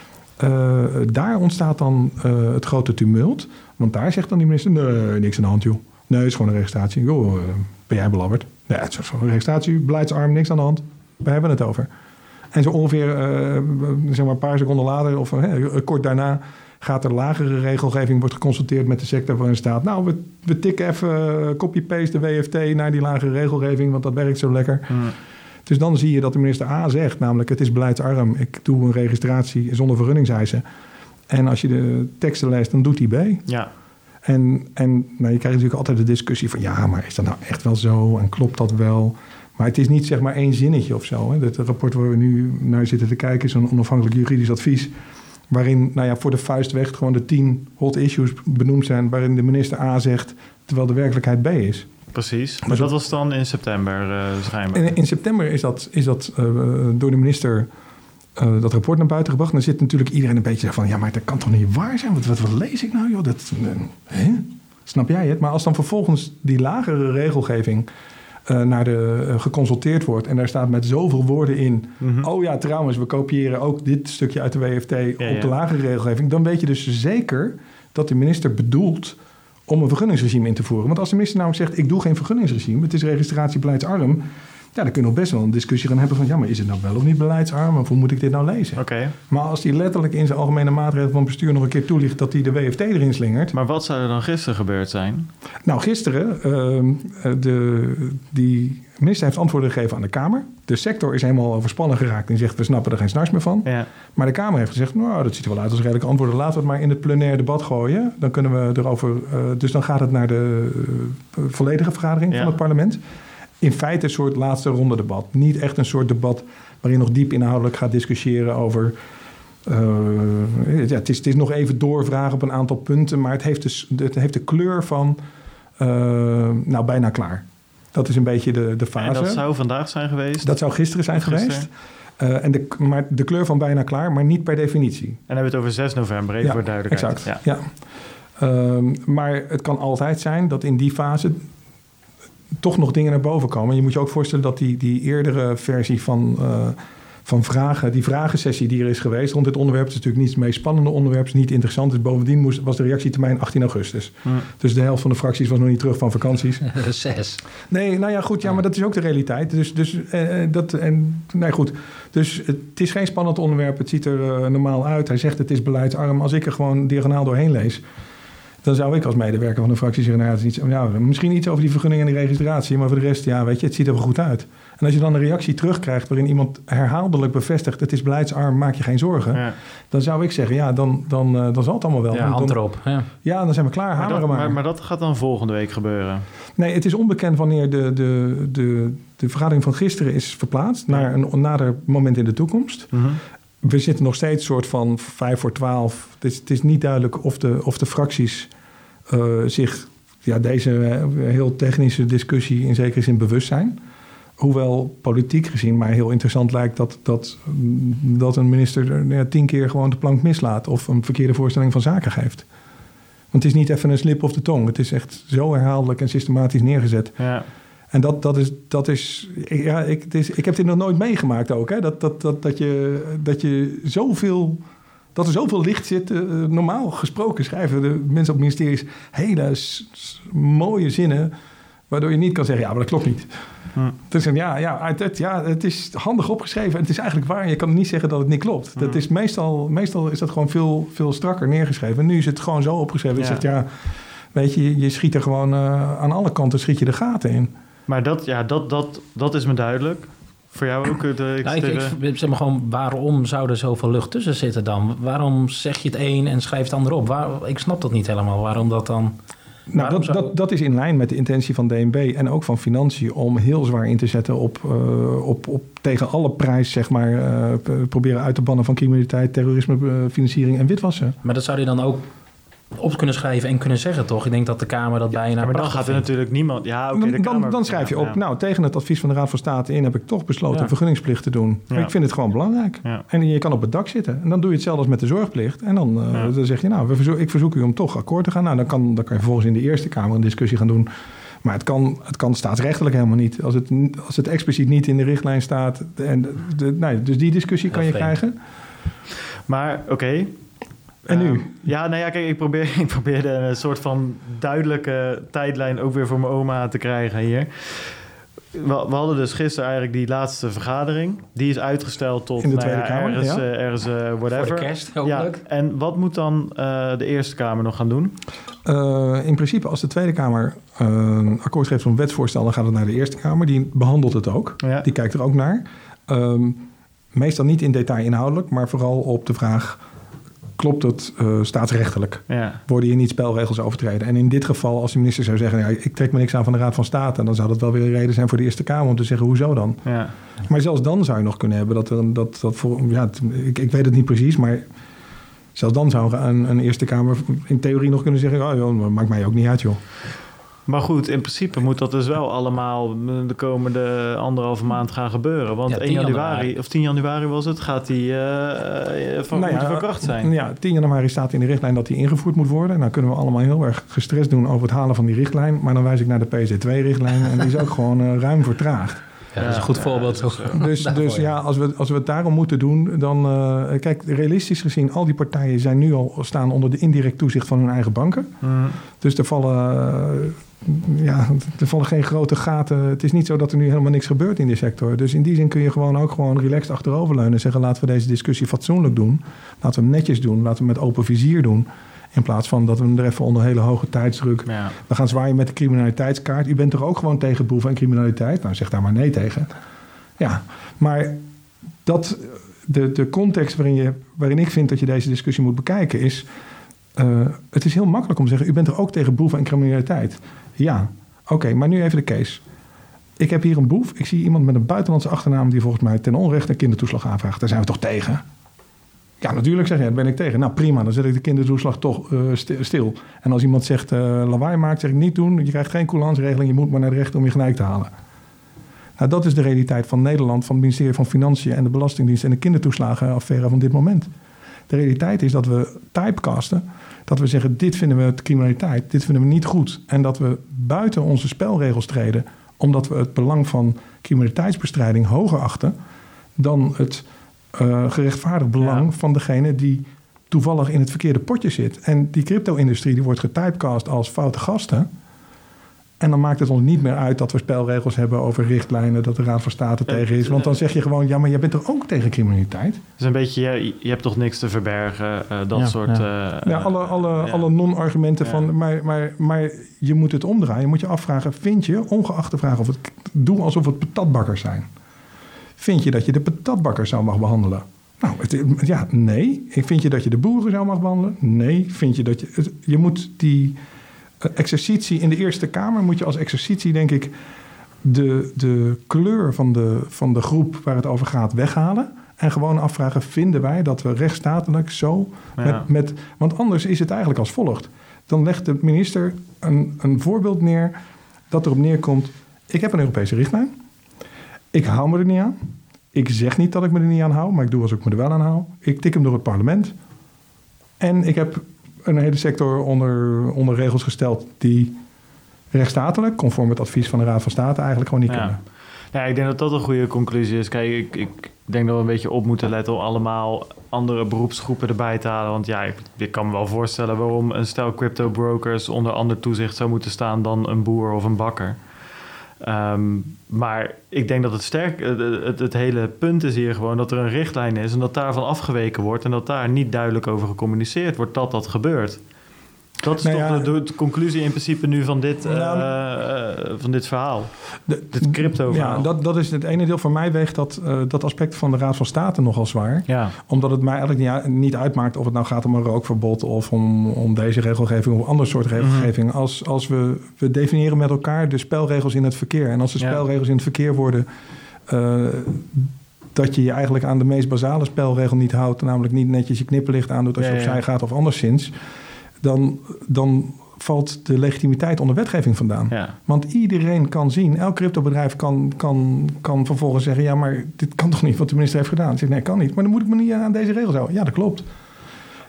Uh, daar ontstaat dan uh, het grote tumult. Want daar zegt dan die minister, nee, niks aan de hand, joh. Nee, het is gewoon een registratie. Joh, uh, ben jij belabberd? Nee, het is gewoon een registratie, beleidsarm, niks aan de hand. We hebben het over. En zo ongeveer uh, zeg maar een paar seconden later of uh, kort daarna gaat er lagere regelgeving, wordt geconsulteerd met de sector waarin staat. Nou, we, we tikken even uh, copy-paste de W F T naar die lagere regelgeving, want dat werkt zo lekker. Mm. Dus dan zie je dat de minister A zegt, namelijk het is beleidsarm. Ik doe een registratie zonder vergunningseisen. En als je de teksten leest, dan doet hij B. Ja. En, en nou, je krijgt natuurlijk altijd de discussie van ja, maar is dat nou echt wel zo? En klopt dat wel? Maar het is niet zeg maar één zinnetje of zo. Hè. Het rapport waar we nu naar zitten te kijken is een onafhankelijk juridisch advies. Waarin nou ja, voor de vuist weg gewoon de tien hot issues benoemd zijn. Waarin de minister A zegt, terwijl de werkelijkheid B is. Precies, maar dat was dan in september uh, schijnbaar. In, in september is dat, is dat uh, door de minister uh, dat rapport naar buiten gebracht. En dan zit natuurlijk iedereen een beetje van, ja, maar dat kan toch niet waar zijn? Wat, wat, wat lees ik nou, joh? Dat, uh, hè? Snap jij het? Maar als dan vervolgens die lagere regelgeving uh, naar de uh, geconsulteerd wordt en daar staat met zoveel woorden in, mm-hmm. oh ja, trouwens, we kopiëren ook dit stukje uit de W F T ja, op ja. de lagere regelgeving, dan weet je dus zeker dat de minister bedoelt om een vergunningsregime in te voeren. Want als de minister namelijk zegt, ik doe geen vergunningsregime, het is registratiebeleidsarm, ja, dan kunnen we best wel een discussie gaan hebben van, ja, maar is het nou wel of niet beleidsarm? Of hoe moet ik dit nou lezen? Okay. Maar als hij letterlijk in zijn algemene maatregelen van bestuur nog een keer toelicht dat hij de W F T erin slingert. Maar wat zou er dan gisteren gebeurd zijn? Nou, gisteren, uh, de, die minister heeft antwoorden gegeven aan de Kamer. De sector is helemaal overspannen geraakt en zegt, we snappen er geen snars meer van. Ja. Maar de Kamer heeft gezegd, nou, dat ziet er wel uit als redelijke antwoorden. Laten we het maar in het plenaire debat gooien. Dan kunnen we erover, uh, dus dan gaat het naar de uh, volledige vergadering ja. van het parlement. In feite een soort laatste ronde debat. Niet echt een soort debat waarin nog diep inhoudelijk gaat discussiëren over. Uh, ja, het, is, het is nog even doorvragen op een aantal punten, maar het heeft de, het heeft de kleur van uh, nou bijna klaar. Dat is een beetje de, de fase. En dat zou vandaag zijn geweest? Dat zou gisteren zijn gisteren. geweest. Uh, en de, maar de kleur van bijna klaar, maar niet per definitie. En dan hebben we het over zes november, even ja, voor duidelijkheid. Exact, ja. ja. Uh, maar het kan altijd zijn dat in die fase toch nog dingen naar boven komen. Je moet je ook voorstellen dat die, die eerdere versie van, uh, van vragen, die vragensessie die er is geweest rond dit onderwerp, is natuurlijk niet het meest spannende onderwerp, is niet interessant. Dus bovendien moest, was de reactietermijn achttien augustus. Hm. Dus de helft van de fracties was nog niet terug van vakanties. Zes. Nee, nou ja, goed, ja, maar dat is ook de realiteit. Dus, dus uh, dat, en, nee, goed. Dus het is geen spannend onderwerp. Het ziet er uh, normaal uit. Hij zegt het is beleidsarm. Als ik er gewoon diagonaal doorheen lees, dan zou ik als medewerker van de fractie zeggen, nou, het is iets, nou, misschien iets over die vergunning en die registratie, maar voor de rest, ja, weet je, het ziet er wel goed uit. En als je dan een reactie terugkrijgt waarin iemand herhaaldelijk bevestigt, het is beleidsarm, maak je geen zorgen. Ja. Dan zou ik zeggen, ja, dan, dan, uh, dan zal het allemaal wel. Ja, hand erop. Ja. ja, dan zijn we klaar, maar hameren dat, maar. maar. Maar dat gaat dan volgende week gebeuren? Nee, het is onbekend wanneer de, de, de, de vergadering van gisteren is verplaatst ja. naar een nader moment in de toekomst. Mm-hmm. We zitten nog steeds soort van vijf voor twaalf. Het is, het is niet duidelijk of de, of de fracties Uh, zich ja, deze uh, heel technische discussie in zekere zin bewust zijn. Hoewel politiek gezien mij heel interessant lijkt dat, dat, dat een minister uh, tien keer gewoon de plank mislaat of een verkeerde voorstelling van zaken geeft. Want het is niet even een slip of de tong. Het is echt zo herhaaldelijk en systematisch neergezet. Ja. En dat, dat is, dat is, ja, ik, het is, ik heb dit nog nooit meegemaakt ook. Hè? Dat, dat, dat, dat, je, dat je zoveel, dat er zoveel licht zit. Uh, normaal gesproken schrijven de mensen op ministeries hele s- s- mooie zinnen, waardoor je niet kan zeggen, ja, maar dat klopt niet. Hm. Dus ja, ja, het, ja, het is handig opgeschreven en het is eigenlijk waar. Je kan niet zeggen dat het niet klopt. Hm. Dat is meestal, meestal is dat gewoon veel, veel strakker neergeschreven. En nu is het gewoon zo opgeschreven. Ja. Je zegt, ja, weet je, je schiet er gewoon uh, aan alle kanten schiet je de gaten in. Maar dat, ja, dat, dat, dat is me duidelijk. Voor jou ook? De, nou, ik, ik, zeg maar gewoon, waarom zou er zoveel lucht tussen zitten dan? Waarom zeg je het een en schrijf het ander op? Waar, ik snap dat niet helemaal. Waarom dat dan? Nou, dat, zou... dat, dat is in lijn met de intentie van D N B en ook van Financiën om heel zwaar in te zetten op, uh, op, op tegen alle prijs, zeg maar, uh, proberen uit te bannen van criminaliteit, terrorisme, uh, financiering en witwassen. Maar dat zou je dan ook op kunnen schrijven en kunnen zeggen, toch? Ik denk dat de Kamer dat bijna... Ja, maar dan gaat er vindt. natuurlijk niemand... Ja, okay, de dan, Kamer, dan schrijf je op, ja. nou, tegen het advies van de Raad van State in heb ik toch besloten ja. een vergunningsplicht te doen. Ja. Ik vind het gewoon belangrijk. Ja. En je kan op het dak zitten. En dan doe je hetzelfde als met de zorgplicht. En dan, uh, ja. dan zeg je, nou, we verzo- ik verzoek u om toch akkoord te gaan. Nou, dan kan, dan kan je vervolgens in de Eerste Kamer een discussie gaan doen Maar het kan, het kan staatsrechtelijk helemaal niet. Als het, als het expliciet niet in de richtlijn staat. En de, de, nee, dus die discussie kan je krijgen. Maar oké. Okay. En nu? Um, ja, nou ja, kijk, ik, probeer, ik probeerde een soort van duidelijke tijdlijn ook weer voor mijn oma te krijgen hier. We, we hadden dus gisteren eigenlijk die laatste vergadering. Die is uitgesteld tot in de nou Tweede ja, Kamer, ergens, ja. uh, ergens uh, whatever. Voor de kerst, hopelijk. Ja, en wat moet dan uh, de Eerste Kamer nog gaan doen? Uh, in principe, als de Tweede Kamer uh, een akkoord geeft van een wetsvoorstel, dan gaat het naar de Eerste Kamer. Die behandelt het ook. Ja. Die kijkt er ook naar. Um, meestal niet in detail inhoudelijk, maar vooral op de vraag: klopt het uh, staatsrechtelijk? Ja. Worden hier niet spelregels overtreden? En in dit geval, als de minister zou zeggen: ja, ik trek me niks aan van de Raad van State, dan zou dat wel weer een reden zijn voor de Eerste Kamer om te zeggen: hoezo dan? Ja. Maar zelfs dan zou je nog kunnen hebben dat er dat, dat voor, ja, ik, ik weet het niet precies, maar zelfs dan zou een, een Eerste Kamer in theorie nog kunnen zeggen: oh, joh, maakt mij ook niet uit, joh. Maar goed, in principe moet dat dus wel allemaal de komende anderhalve maand gaan gebeuren. Want ja, één januari, of tien januari was het, gaat die uh, van, nou ja, van kracht zijn. Ja, tien januari staat in de richtlijn dat die ingevoerd moet worden. Nou kunnen we allemaal heel erg gestrest doen over het halen van die richtlijn. Maar dan wijs ik naar de P Z twee richtlijn en die is ook gewoon uh, ruim vertraagd. Ja, dat is een goed voorbeeld. Ja, dus dus ja, als we, als we het daarom moeten doen, dan... Uh, kijk, realistisch gezien, al die partijen zijn nu al staan onder de indirect toezicht van hun eigen banken. Mm. Dus er vallen... Uh, Ja, er vallen geen grote gaten. Het is niet zo dat er nu helemaal niks gebeurt in die sector. Dus in die zin kun je gewoon ook gewoon relaxed achteroverleunen en zeggen: laten we deze discussie fatsoenlijk doen. Laten we hem netjes doen. Laten we hem met open vizier doen. In plaats van dat we hem er even onder hele hoge tijdsdruk... Ja. We gaan zwaaien met de criminaliteitskaart. U bent toch ook gewoon tegen boeven en criminaliteit? Nou, zeg daar maar nee tegen. Ja, maar dat, de, de context waarin, je, waarin ik vind dat je deze discussie moet bekijken is... Uh, het is heel makkelijk om te zeggen: u bent er ook tegen boeven en criminaliteit. Ja, oké, okay, maar nu even de case. Ik heb hier een boef. Ik zie iemand met een buitenlandse achternaam die volgens mij ten onrechte een kindertoeslag aanvraagt. Daar zijn we toch tegen? Ja, natuurlijk zeg je, daar ben ik tegen. Nou prima, dan zet ik de kindertoeslag toch uh, stil. En als iemand zegt uh, lawaai maakt, zeg ik niet doen. Je krijgt geen coulansregeling, je moet maar naar de rechter om je gelijk te halen. Nou, dat is de realiteit van Nederland, van het ministerie van Financiën en de Belastingdienst en de kindertoeslagenaffaire van dit moment. De realiteit is dat we typecasten, dat we zeggen: dit vinden we criminaliteit, dit vinden we niet goed. En dat we buiten onze spelregels treden, omdat we het belang van criminaliteitsbestrijding hoger achten dan het uh, gerechtvaardigd belang ja. van degene die toevallig in het verkeerde potje zit. En die crypto-industrie die wordt getypecast als foute gasten. En dan maakt het ons niet meer uit dat we spelregels hebben over richtlijnen, dat de Raad van State ja, tegen is. Want dan zeg je gewoon: ja, maar jij bent er ook tegen criminaliteit. Het is een beetje, je, je hebt toch niks te verbergen, uh, dat ja, soort... Ja, uh, ja alle, alle, ja. alle non-argumenten ja. van... Maar, maar, maar je moet het omdraaien. Je moet je afvragen: vind je, ongeacht de vraag of het... Doe alsof het patatbakkers zijn. Vind je dat je de patatbakkers zo mag behandelen? Nou, het, ja, nee. Vind je dat je de boeren zo mag behandelen? Nee. Vind je dat je... Het, je moet die... exercitie in de Eerste Kamer moet je als exercitie, denk ik, de, de kleur van de, van de groep waar het over gaat weghalen. En gewoon afvragen: vinden wij dat we rechtsstatelijk zo... Ja. Met, met, want anders is het eigenlijk als volgt. Dan legt de minister een, een voorbeeld neer dat erop neerkomt: ik heb een Europese richtlijn. Ik hou me er niet aan. Ik zeg niet dat ik me er niet aan hou, maar ik doe alsof ik me er wel aan hou. Ik tik hem door het parlement. En ik heb een hele sector onder, onder regels gesteld die rechtsstatelijk, conform het advies van de Raad van State, eigenlijk gewoon niet ja. kunnen. Ja, ik denk dat dat een goede conclusie is. Kijk, ik, ik denk dat we een beetje op moeten letten om allemaal andere beroepsgroepen erbij te halen. Want ja, ik, ik kan me wel voorstellen waarom een stel crypto brokers onder ander toezicht zou moeten staan dan een boer of een bakker. Um, maar ik denk dat het sterk, het, het, het hele punt is hier gewoon dat er een richtlijn is en dat daarvan afgeweken wordt en dat daar niet duidelijk over gecommuniceerd wordt dat dat gebeurt. Dat is nou toch ja, de, de conclusie in principe nu van dit, nou, uh, uh, van dit verhaal. De, dit crypto-verhaal. Ja, dat, dat is het ene deel. Voor mij weegt dat, uh, dat aspect van de Raad van State nogal zwaar. Ja. Omdat het mij eigenlijk niet, niet uitmaakt of het nou gaat om een rookverbod of om, om deze regelgeving of een ander soort regelgeving. Mm-hmm. Als, als we, we definiëren met elkaar de spelregels in het verkeer. En als de spelregels ja. in het verkeer worden... Uh, dat je je eigenlijk aan de meest basale spelregel niet houdt, namelijk niet netjes je knipperlicht aandoet als ja, je opzij ja. gaat of anderszins, dan, dan valt de legitimiteit onder wetgeving vandaan. Ja. Want iedereen kan zien, elk cryptobedrijf kan, kan, kan vervolgens zeggen, ja, maar dit kan toch niet wat de minister heeft gedaan? Ik zeg, nee, kan niet. Maar dan moet ik me niet aan deze regels houden. Ja, dat klopt.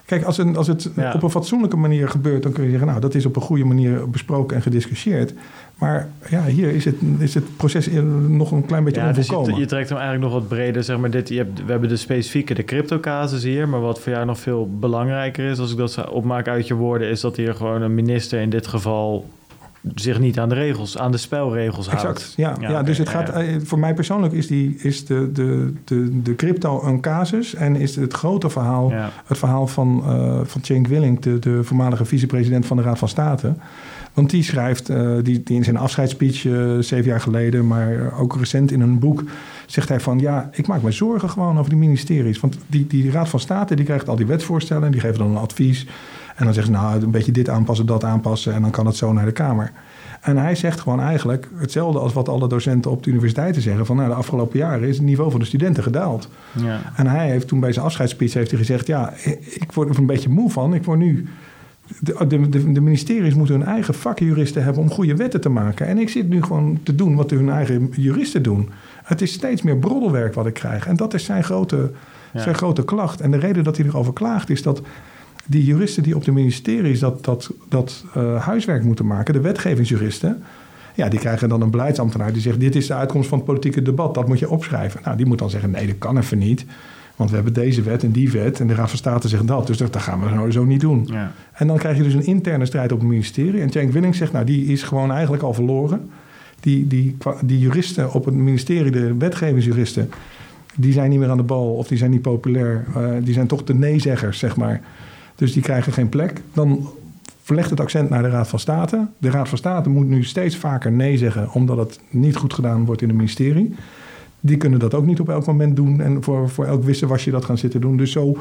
Kijk, als, een, als het ja. op een fatsoenlijke manier gebeurt, dan kun je zeggen, nou, dat is op een goede manier besproken en gediscussieerd. Maar ja, hier is het, is het proces nog een klein beetje ja, onvolkomen. Dus je, je trekt hem eigenlijk nog wat breder, zeg maar. Dit, je hebt, we hebben de specifieke, de crypto-casus hier, maar wat voor jou nog veel belangrijker is, als ik dat opmaak uit je woorden, is dat hier gewoon een minister in dit geval zich niet aan de regels, aan de spelregels houdt. Exact, ja. ja, ja okay, dus het gaat, ja. voor mij persoonlijk is, die, is de, de, de, de crypto een casus en is het grote verhaal, ja. het verhaal van, uh, van Cenk Willink, de, de voormalige vicepresident van de Raad van State. Want die schrijft, uh, die, die in zijn afscheidsspeech uh, zeven jaar geleden, maar ook recent in een boek, zegt hij van, ja, ik maak me zorgen gewoon over die ministeries. Want die, die Raad van State, die krijgt al die wetsvoorstellen, die geven dan een advies. En dan zeggen ze, nou, een beetje dit aanpassen, dat aanpassen, en dan kan het zo naar de Kamer. En hij zegt gewoon eigenlijk hetzelfde als wat alle docenten op de universiteiten zeggen, van nou, de afgelopen jaren is het niveau van de studenten gedaald. Ja. En hij heeft toen bij zijn afscheidsspeech heeft hij gezegd, ja, ik word er een beetje moe van. Ik word nu... De, de, de, de ministeries moeten hun eigen vakjuristen hebben om goede wetten te maken. En ik zit nu gewoon te doen wat hun eigen juristen doen. Het is steeds meer broddelwerk wat ik krijg. En dat is zijn grote, ja. zijn grote klacht. En de reden dat hij erover klaagt is dat die juristen die op de ministeries dat, dat, dat uh, huiswerk moeten maken, de wetgevingsjuristen, ja, die krijgen dan een beleidsambtenaar die zegt, dit is de uitkomst van het politieke debat, dat moet je opschrijven. Nou, die moet dan zeggen, nee, dat kan even niet. Want we hebben deze wet en die wet en de Raad van State zegt dat. Dus dat, dat gaan we nou zo niet doen. Ja. En dan krijg je dus een interne strijd op het ministerie. En Cenk Willink zegt, nou, die is gewoon eigenlijk al verloren. Die, die, die juristen op het ministerie, de wetgevingsjuristen, die zijn niet meer aan de bal of die zijn niet populair. Uh, die zijn toch de nee-zeggers, zeg maar. Dus die krijgen geen plek. Dan verlegt het accent naar de Raad van State. De Raad van State moet nu steeds vaker nee zeggen, omdat het niet goed gedaan wordt in het ministerie. Die kunnen dat ook niet op elk moment doen en voor, voor elk wissewasje dat gaan zitten doen. Dus zo,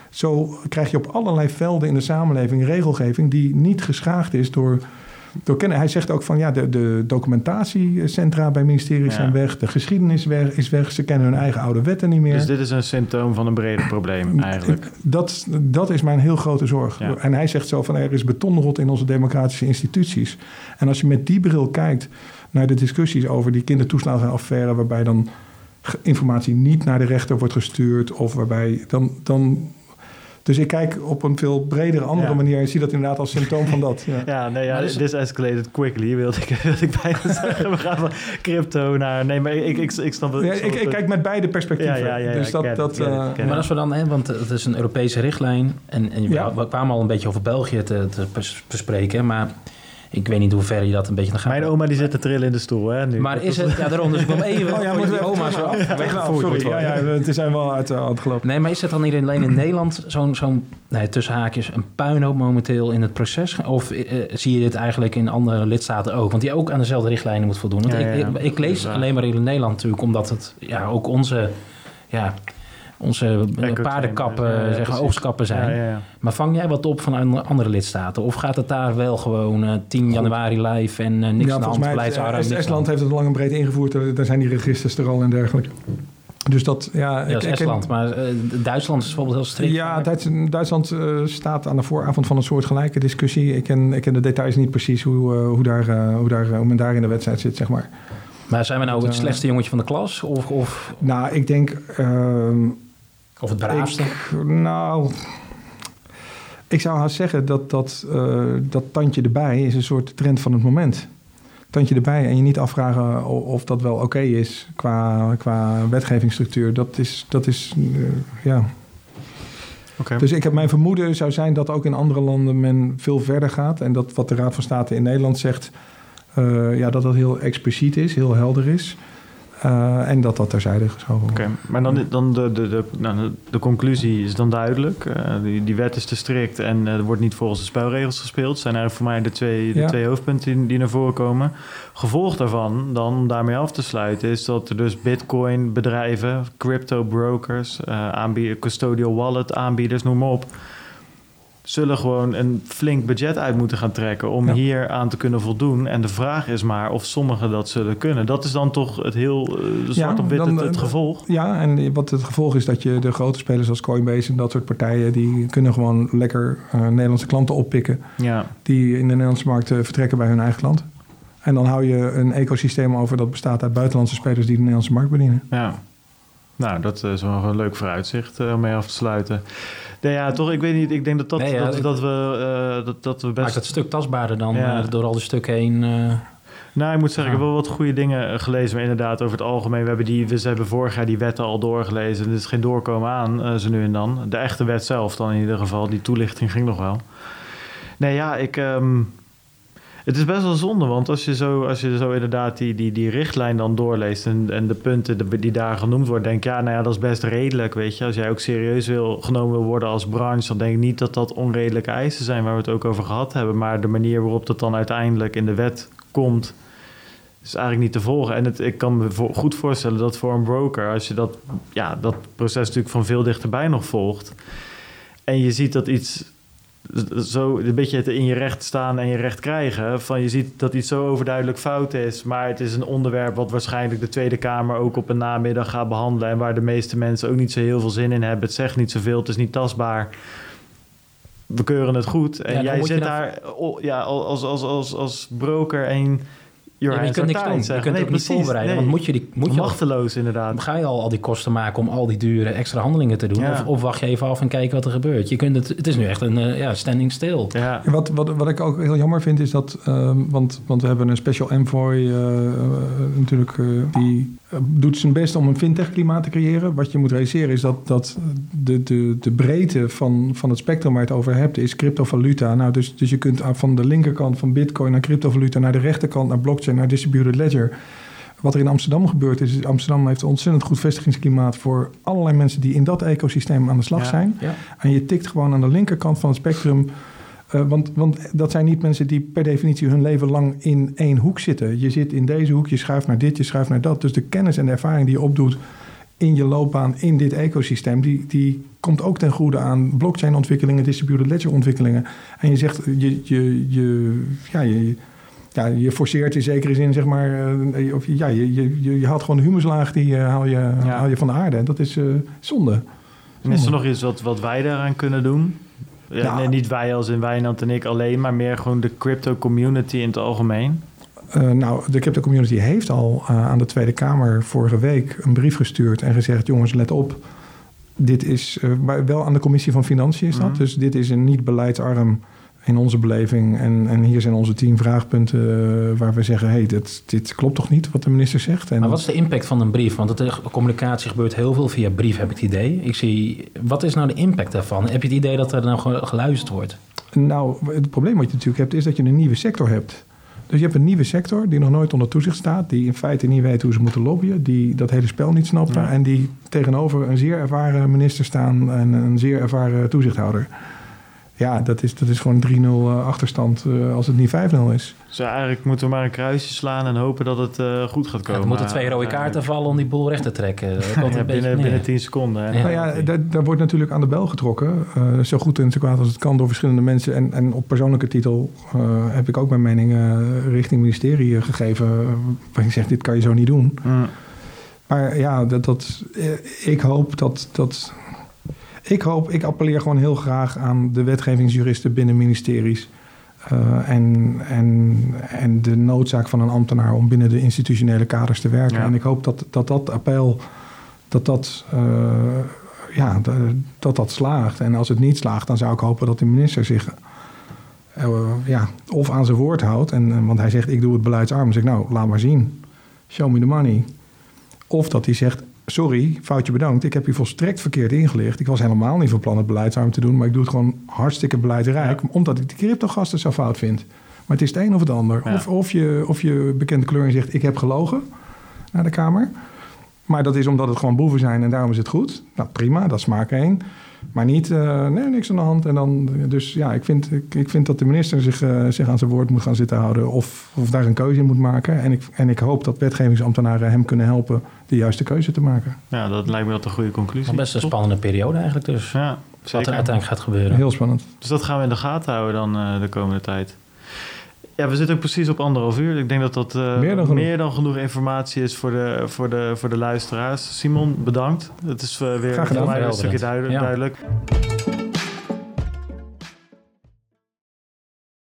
zo krijg je op allerlei velden in de samenleving regelgeving die niet geschaagd is door, door kennen. Hij zegt ook van ja, de, de documentatiecentra bij ministeries ja. zijn weg, de geschiedenis weg, is weg, ze kennen hun eigen oude wetten niet meer. Dus dit is een symptoom van een breder probleem eigenlijk? Dat, dat is mijn heel grote zorg. Ja. En hij zegt zo van er is betonrot in onze democratische instituties. En als je met die bril kijkt naar de discussies over die kindertoeslagenaffaire, waarbij dan informatie niet naar de rechter wordt gestuurd of waarbij dan, dan dus ik kijk op een veel bredere andere ja. manier en zie dat inderdaad als symptoom van dat. Ja, ja nee, ja, this escalated quickly, wilde ik, wilde ik bijna zeggen. We gaan van crypto naar... Nee, maar ik, ik, ik snap het. Ja, ik, ik kijk met beide perspectieven. Ja, ja, ja, dus ja, dat, dat, uh, maar als we dan, hè, want het is een Europese richtlijn en, en ja. we kwamen al een beetje over België te, te bespreken, maar ik weet niet hoe ver je dat een beetje naar gaat. Mijn oma die zit te trillen in de stoel, hè? Nu. Maar is het... Ja, daarom. Dus ik wil even... Oh ja, moet die oma zo af. Ja, ja, sorry. Ja, ja, het zijn wel uit de hand gelopen. Nee, maar is het dan niet alleen in Nederland zo'n, zo'n nee, tussen haakjes, een puinhoop momenteel in het proces? Of uh, zie je dit eigenlijk in andere lidstaten ook? Want die ook aan dezelfde richtlijnen moet voldoen. Want ja, ja, ja. Ik, ik lees alleen maar in Nederland natuurlijk, omdat het ja, ook onze... Ja, onze paardenkappen, ja, ja, zeg maar, oogstkappen zijn. Ja, ja, ja. Maar vang jij wat op van andere lidstaten? Of gaat het daar wel gewoon uh, tien januari live en uh, niks ja, aan de hand? Volgens mij, Estland heeft het lang en breed ingevoerd. Daar zijn die registers er al en dergelijke. Dus dat, ja... Ja, dat is Estland, ik, maar uh, Duitsland is bijvoorbeeld heel strikt. Ja, Duits, Duitsland uh, staat aan de vooravond van een soortgelijke discussie. Ik ken, ik ken de details niet precies hoe, uh, hoe, daar, uh, hoe, daar, hoe men daar in de wedstrijd zit, zeg maar. Maar zijn we nou het slechtste jongetje van de klas? Of, of... Nou, ik denk... Uh, Of het braafste? Ik, nou, ik zou haast zeggen dat dat, uh, dat tandje erbij is een soort trend van het moment. Tandje erbij en je niet afvragen of dat wel oké okay is qua, qua wetgevingsstructuur. Dat is, dat is uh, ja... Okay. Dus ik heb mijn vermoeden zou zijn dat ook in andere landen men veel verder gaat. En dat wat de Raad van State in Nederland zegt, uh, ja, dat dat heel expliciet is, heel helder is. Uh, en dat dat terzijde geschoven wordt. Oké, okay, maar dan, dan de, de, de, nou, de conclusie is dan duidelijk. Uh, die, die wet is te strikt en uh, er wordt niet volgens de spelregels gespeeld. Dat zijn eigenlijk voor mij de twee, de ja. twee hoofdpunten die, die naar voren komen. Gevolg daarvan, dan om daarmee af te sluiten, is dat er dus bitcoin bedrijven, crypto brokers, uh, aanbieden, custodial wallet aanbieders, noem maar op, zullen gewoon een flink budget uit moeten gaan trekken om ja. hier aan te kunnen voldoen. En de vraag is maar of sommigen dat zullen kunnen. Dat is dan toch het heel uh, zwart ja, op wit dan, het, het gevolg? Ja, en wat het gevolg is dat je de grote spelers als Coinbase en dat soort partijen, die kunnen gewoon lekker uh, Nederlandse klanten oppikken. Ja. Die in de Nederlandse markt uh, vertrekken bij hun eigen klant. En dan hou je een ecosysteem over dat bestaat uit buitenlandse spelers die de Nederlandse markt bedienen. Ja. Nou, dat is wel een leuk vooruitzicht uh, om mee af te sluiten. Nee, ja, toch, ik weet niet. Ik denk dat, dat, nee, ja, dat, ik, dat, we, uh, dat, dat we best... Maakt het stuk tastbaarder dan ja. uh, door al die stukken heen... Uh... Nou, ik moet zeggen, ik heb wel wat goede dingen gelezen, maar inderdaad over het algemeen. We hebben, die, we hebben vorig jaar die wetten al doorgelezen. Er is geen doorkomen aan, uh, ze nu en dan. De echte wet zelf dan in ieder geval. Die toelichting ging nog wel. Nee, ja, ik... Um, het is best wel zonde, want als je zo, als je zo inderdaad die, die, die richtlijn dan doorleest... En, en de punten die daar genoemd worden, denk je... ja, nou ja, dat is best redelijk, weet je. Als jij ook serieus wil genomen wil worden als branche... dan denk ik niet dat dat onredelijke eisen zijn waar we het ook over gehad hebben. Maar de manier waarop dat dan uiteindelijk in de wet komt... is eigenlijk niet te volgen. En het, ik kan me voor, goed voorstellen dat voor een broker... als je dat, ja, dat proces natuurlijk van veel dichterbij nog volgt... en je ziet dat iets... zo een beetje in je recht staan en je recht krijgen... van je ziet dat iets zo overduidelijk fout is... maar het is een onderwerp wat waarschijnlijk de Tweede Kamer... ook op een namiddag gaat behandelen... en waar de meeste mensen ook niet zo heel veel zin in hebben. Het zegt niet zoveel, het is niet tastbaar. We keuren het goed. En ja, jij zit daar oh, ja, als, als, als, als broker en... Ja, je kunt niks doen. Je kunt nee, ook niet voorbereiden. Nee. Want moet je die, moet je machteloos al, inderdaad. Ga je al al die kosten maken om al die dure extra handelingen te doen? Ja. Of, of wacht je even af en kijken wat er gebeurt? Je kunt het, het is nu echt een uh, ja, standing still. Ja. Wat, wat, wat ik ook heel jammer vind is dat... Um, want, want we hebben een special envoy uh, uh, natuurlijk... Uh, die uh, doet zijn best om een fintech-klimaat te creëren. Wat je moet realiseren is dat, dat de, de, de breedte van, van het spectrum waar je het over hebt... is cryptovaluta. Nou, dus, dus je kunt van de linkerkant van bitcoin naar cryptovaluta... naar de rechterkant naar blockchain... naar distributed ledger. Wat er in Amsterdam gebeurt is... Amsterdam heeft een ontzettend goed vestigingsklimaat... voor allerlei mensen die in dat ecosysteem aan de slag ja, zijn. Ja. En je tikt gewoon aan de linkerkant van het spectrum... Uh, want, want dat zijn niet mensen die per definitie hun leven lang in één hoek zitten. Je zit in deze hoek, je schuift naar dit, je schuift naar dat. Dus de kennis en de ervaring die je opdoet in je loopbaan in dit ecosysteem... die, die komt ook ten goede aan blockchain-ontwikkelingen, distributed ledger-ontwikkelingen. En je zegt, je, je, je, ja, je, ja, je forceert in zekere zin, zeg maar... Uh, of, ja, je, je, je haalt gewoon de humuslaag, die uh, haal, je, ja. haal je van de aarde. En dat is uh, zonde. zonde. En is er nog iets wat, wat wij daaraan kunnen doen? Ja, ja. Nee, niet wij als in Wijnand en ik alleen, maar meer gewoon de crypto community in het algemeen. Uh, nou, de crypto community heeft al uh, aan de Tweede Kamer vorige week een brief gestuurd en gezegd: jongens, let op. Dit is uh, wel aan de Commissie van Financiën is dat. Mm-hmm. Dus dit is een niet beleidsarm in onze beleving. En, en hier zijn onze tien vraagpunten uh, waar we zeggen: hey, dit, dit klopt toch niet wat de minister zegt. En maar wat is de impact van een brief? Want de communicatie gebeurt heel veel via brief, heb ik het idee. Ik zie, wat is nou de impact daarvan? Heb je het idee dat er nou geluisterd wordt? Nou, het probleem wat je natuurlijk hebt is dat je een nieuwe sector hebt. Dus je hebt een nieuwe sector die nog nooit onder toezicht staat, die in feite niet weet hoe ze moeten lobbyen, die dat hele spel niet snappen ja. en die tegenover een zeer ervaren minister staan en een zeer ervaren toezichthouder. Ja, dat is, dat is gewoon drie nul achterstand uh, als het niet vijf nul is. Dus eigenlijk moeten we maar een kruisje slaan en hopen dat het uh, goed gaat komen. Ja, er moeten twee rode kaarten vallen om die boel recht te trekken. ja, binnen, binnen tien seconden. Hè? Ja, nou ja, daar, daar wordt natuurlijk aan de bel getrokken. Uh, zo goed en zo kwaad als het kan door verschillende mensen. En, en op persoonlijke titel uh, heb ik ook mijn mening uh, richting ministerie uh, gegeven. Uh, waar je zegt, dit kan je zo niet doen. Mm. Maar ja, dat, dat, uh, ik hoop dat... dat Ik hoop, ik appelleer gewoon heel graag aan de wetgevingsjuristen binnen ministeries. Uh, en, en, en de noodzaak van een ambtenaar om binnen de institutionele kaders te werken. Ja. En ik hoop dat dat, dat appel, dat dat, uh, ja, dat dat slaagt. En als het niet slaagt, dan zou ik hopen dat de minister zich uh, ja, of aan zijn woord houdt. En, want hij zegt, ik doe het beleidsarm. Dan zeg ik, nou, laat maar zien. Show me the money. Of dat hij zegt, sorry, foutje bedankt. Ik heb u volstrekt verkeerd ingelicht. Ik was helemaal niet van plan het beleidsarm te doen, maar ik doe het gewoon hartstikke beleidrijk, ja. omdat ik de cryptogasten zo fout vind. Maar het is het een of het ander. Ja. Of, of, je, of je bekende kleur zegt, ik heb gelogen naar de Kamer. Maar dat is omdat het gewoon boeven zijn en daarom is het goed. Nou, prima, dat is smaak één. Maar niet, uh, nee, niks aan de hand. En dan, dus ja, ik vind, ik, ik vind dat de minister zich, uh, zich aan zijn woord moet gaan zitten houden. Of, of daar een keuze in moet maken. En ik, en ik hoop dat wetgevingsambtenaren hem kunnen helpen de juiste keuze te maken. Ja, dat lijkt me wel een goede conclusie. Best een spannende periode eigenlijk dus. Ja, zeker. Wat er uiteindelijk gaat gebeuren. Heel spannend. Dus dat gaan we in de gaten houden dan uh, de komende tijd. Ja, we zitten ook precies op anderhalf uur. Ik denk dat dat uh, meer, dan genoeg. meer dan genoeg informatie is voor de, voor de, voor de luisteraars. Simon, bedankt. Het is uh, weer voor mij een stukje duidelijk. Ja. duidelijk.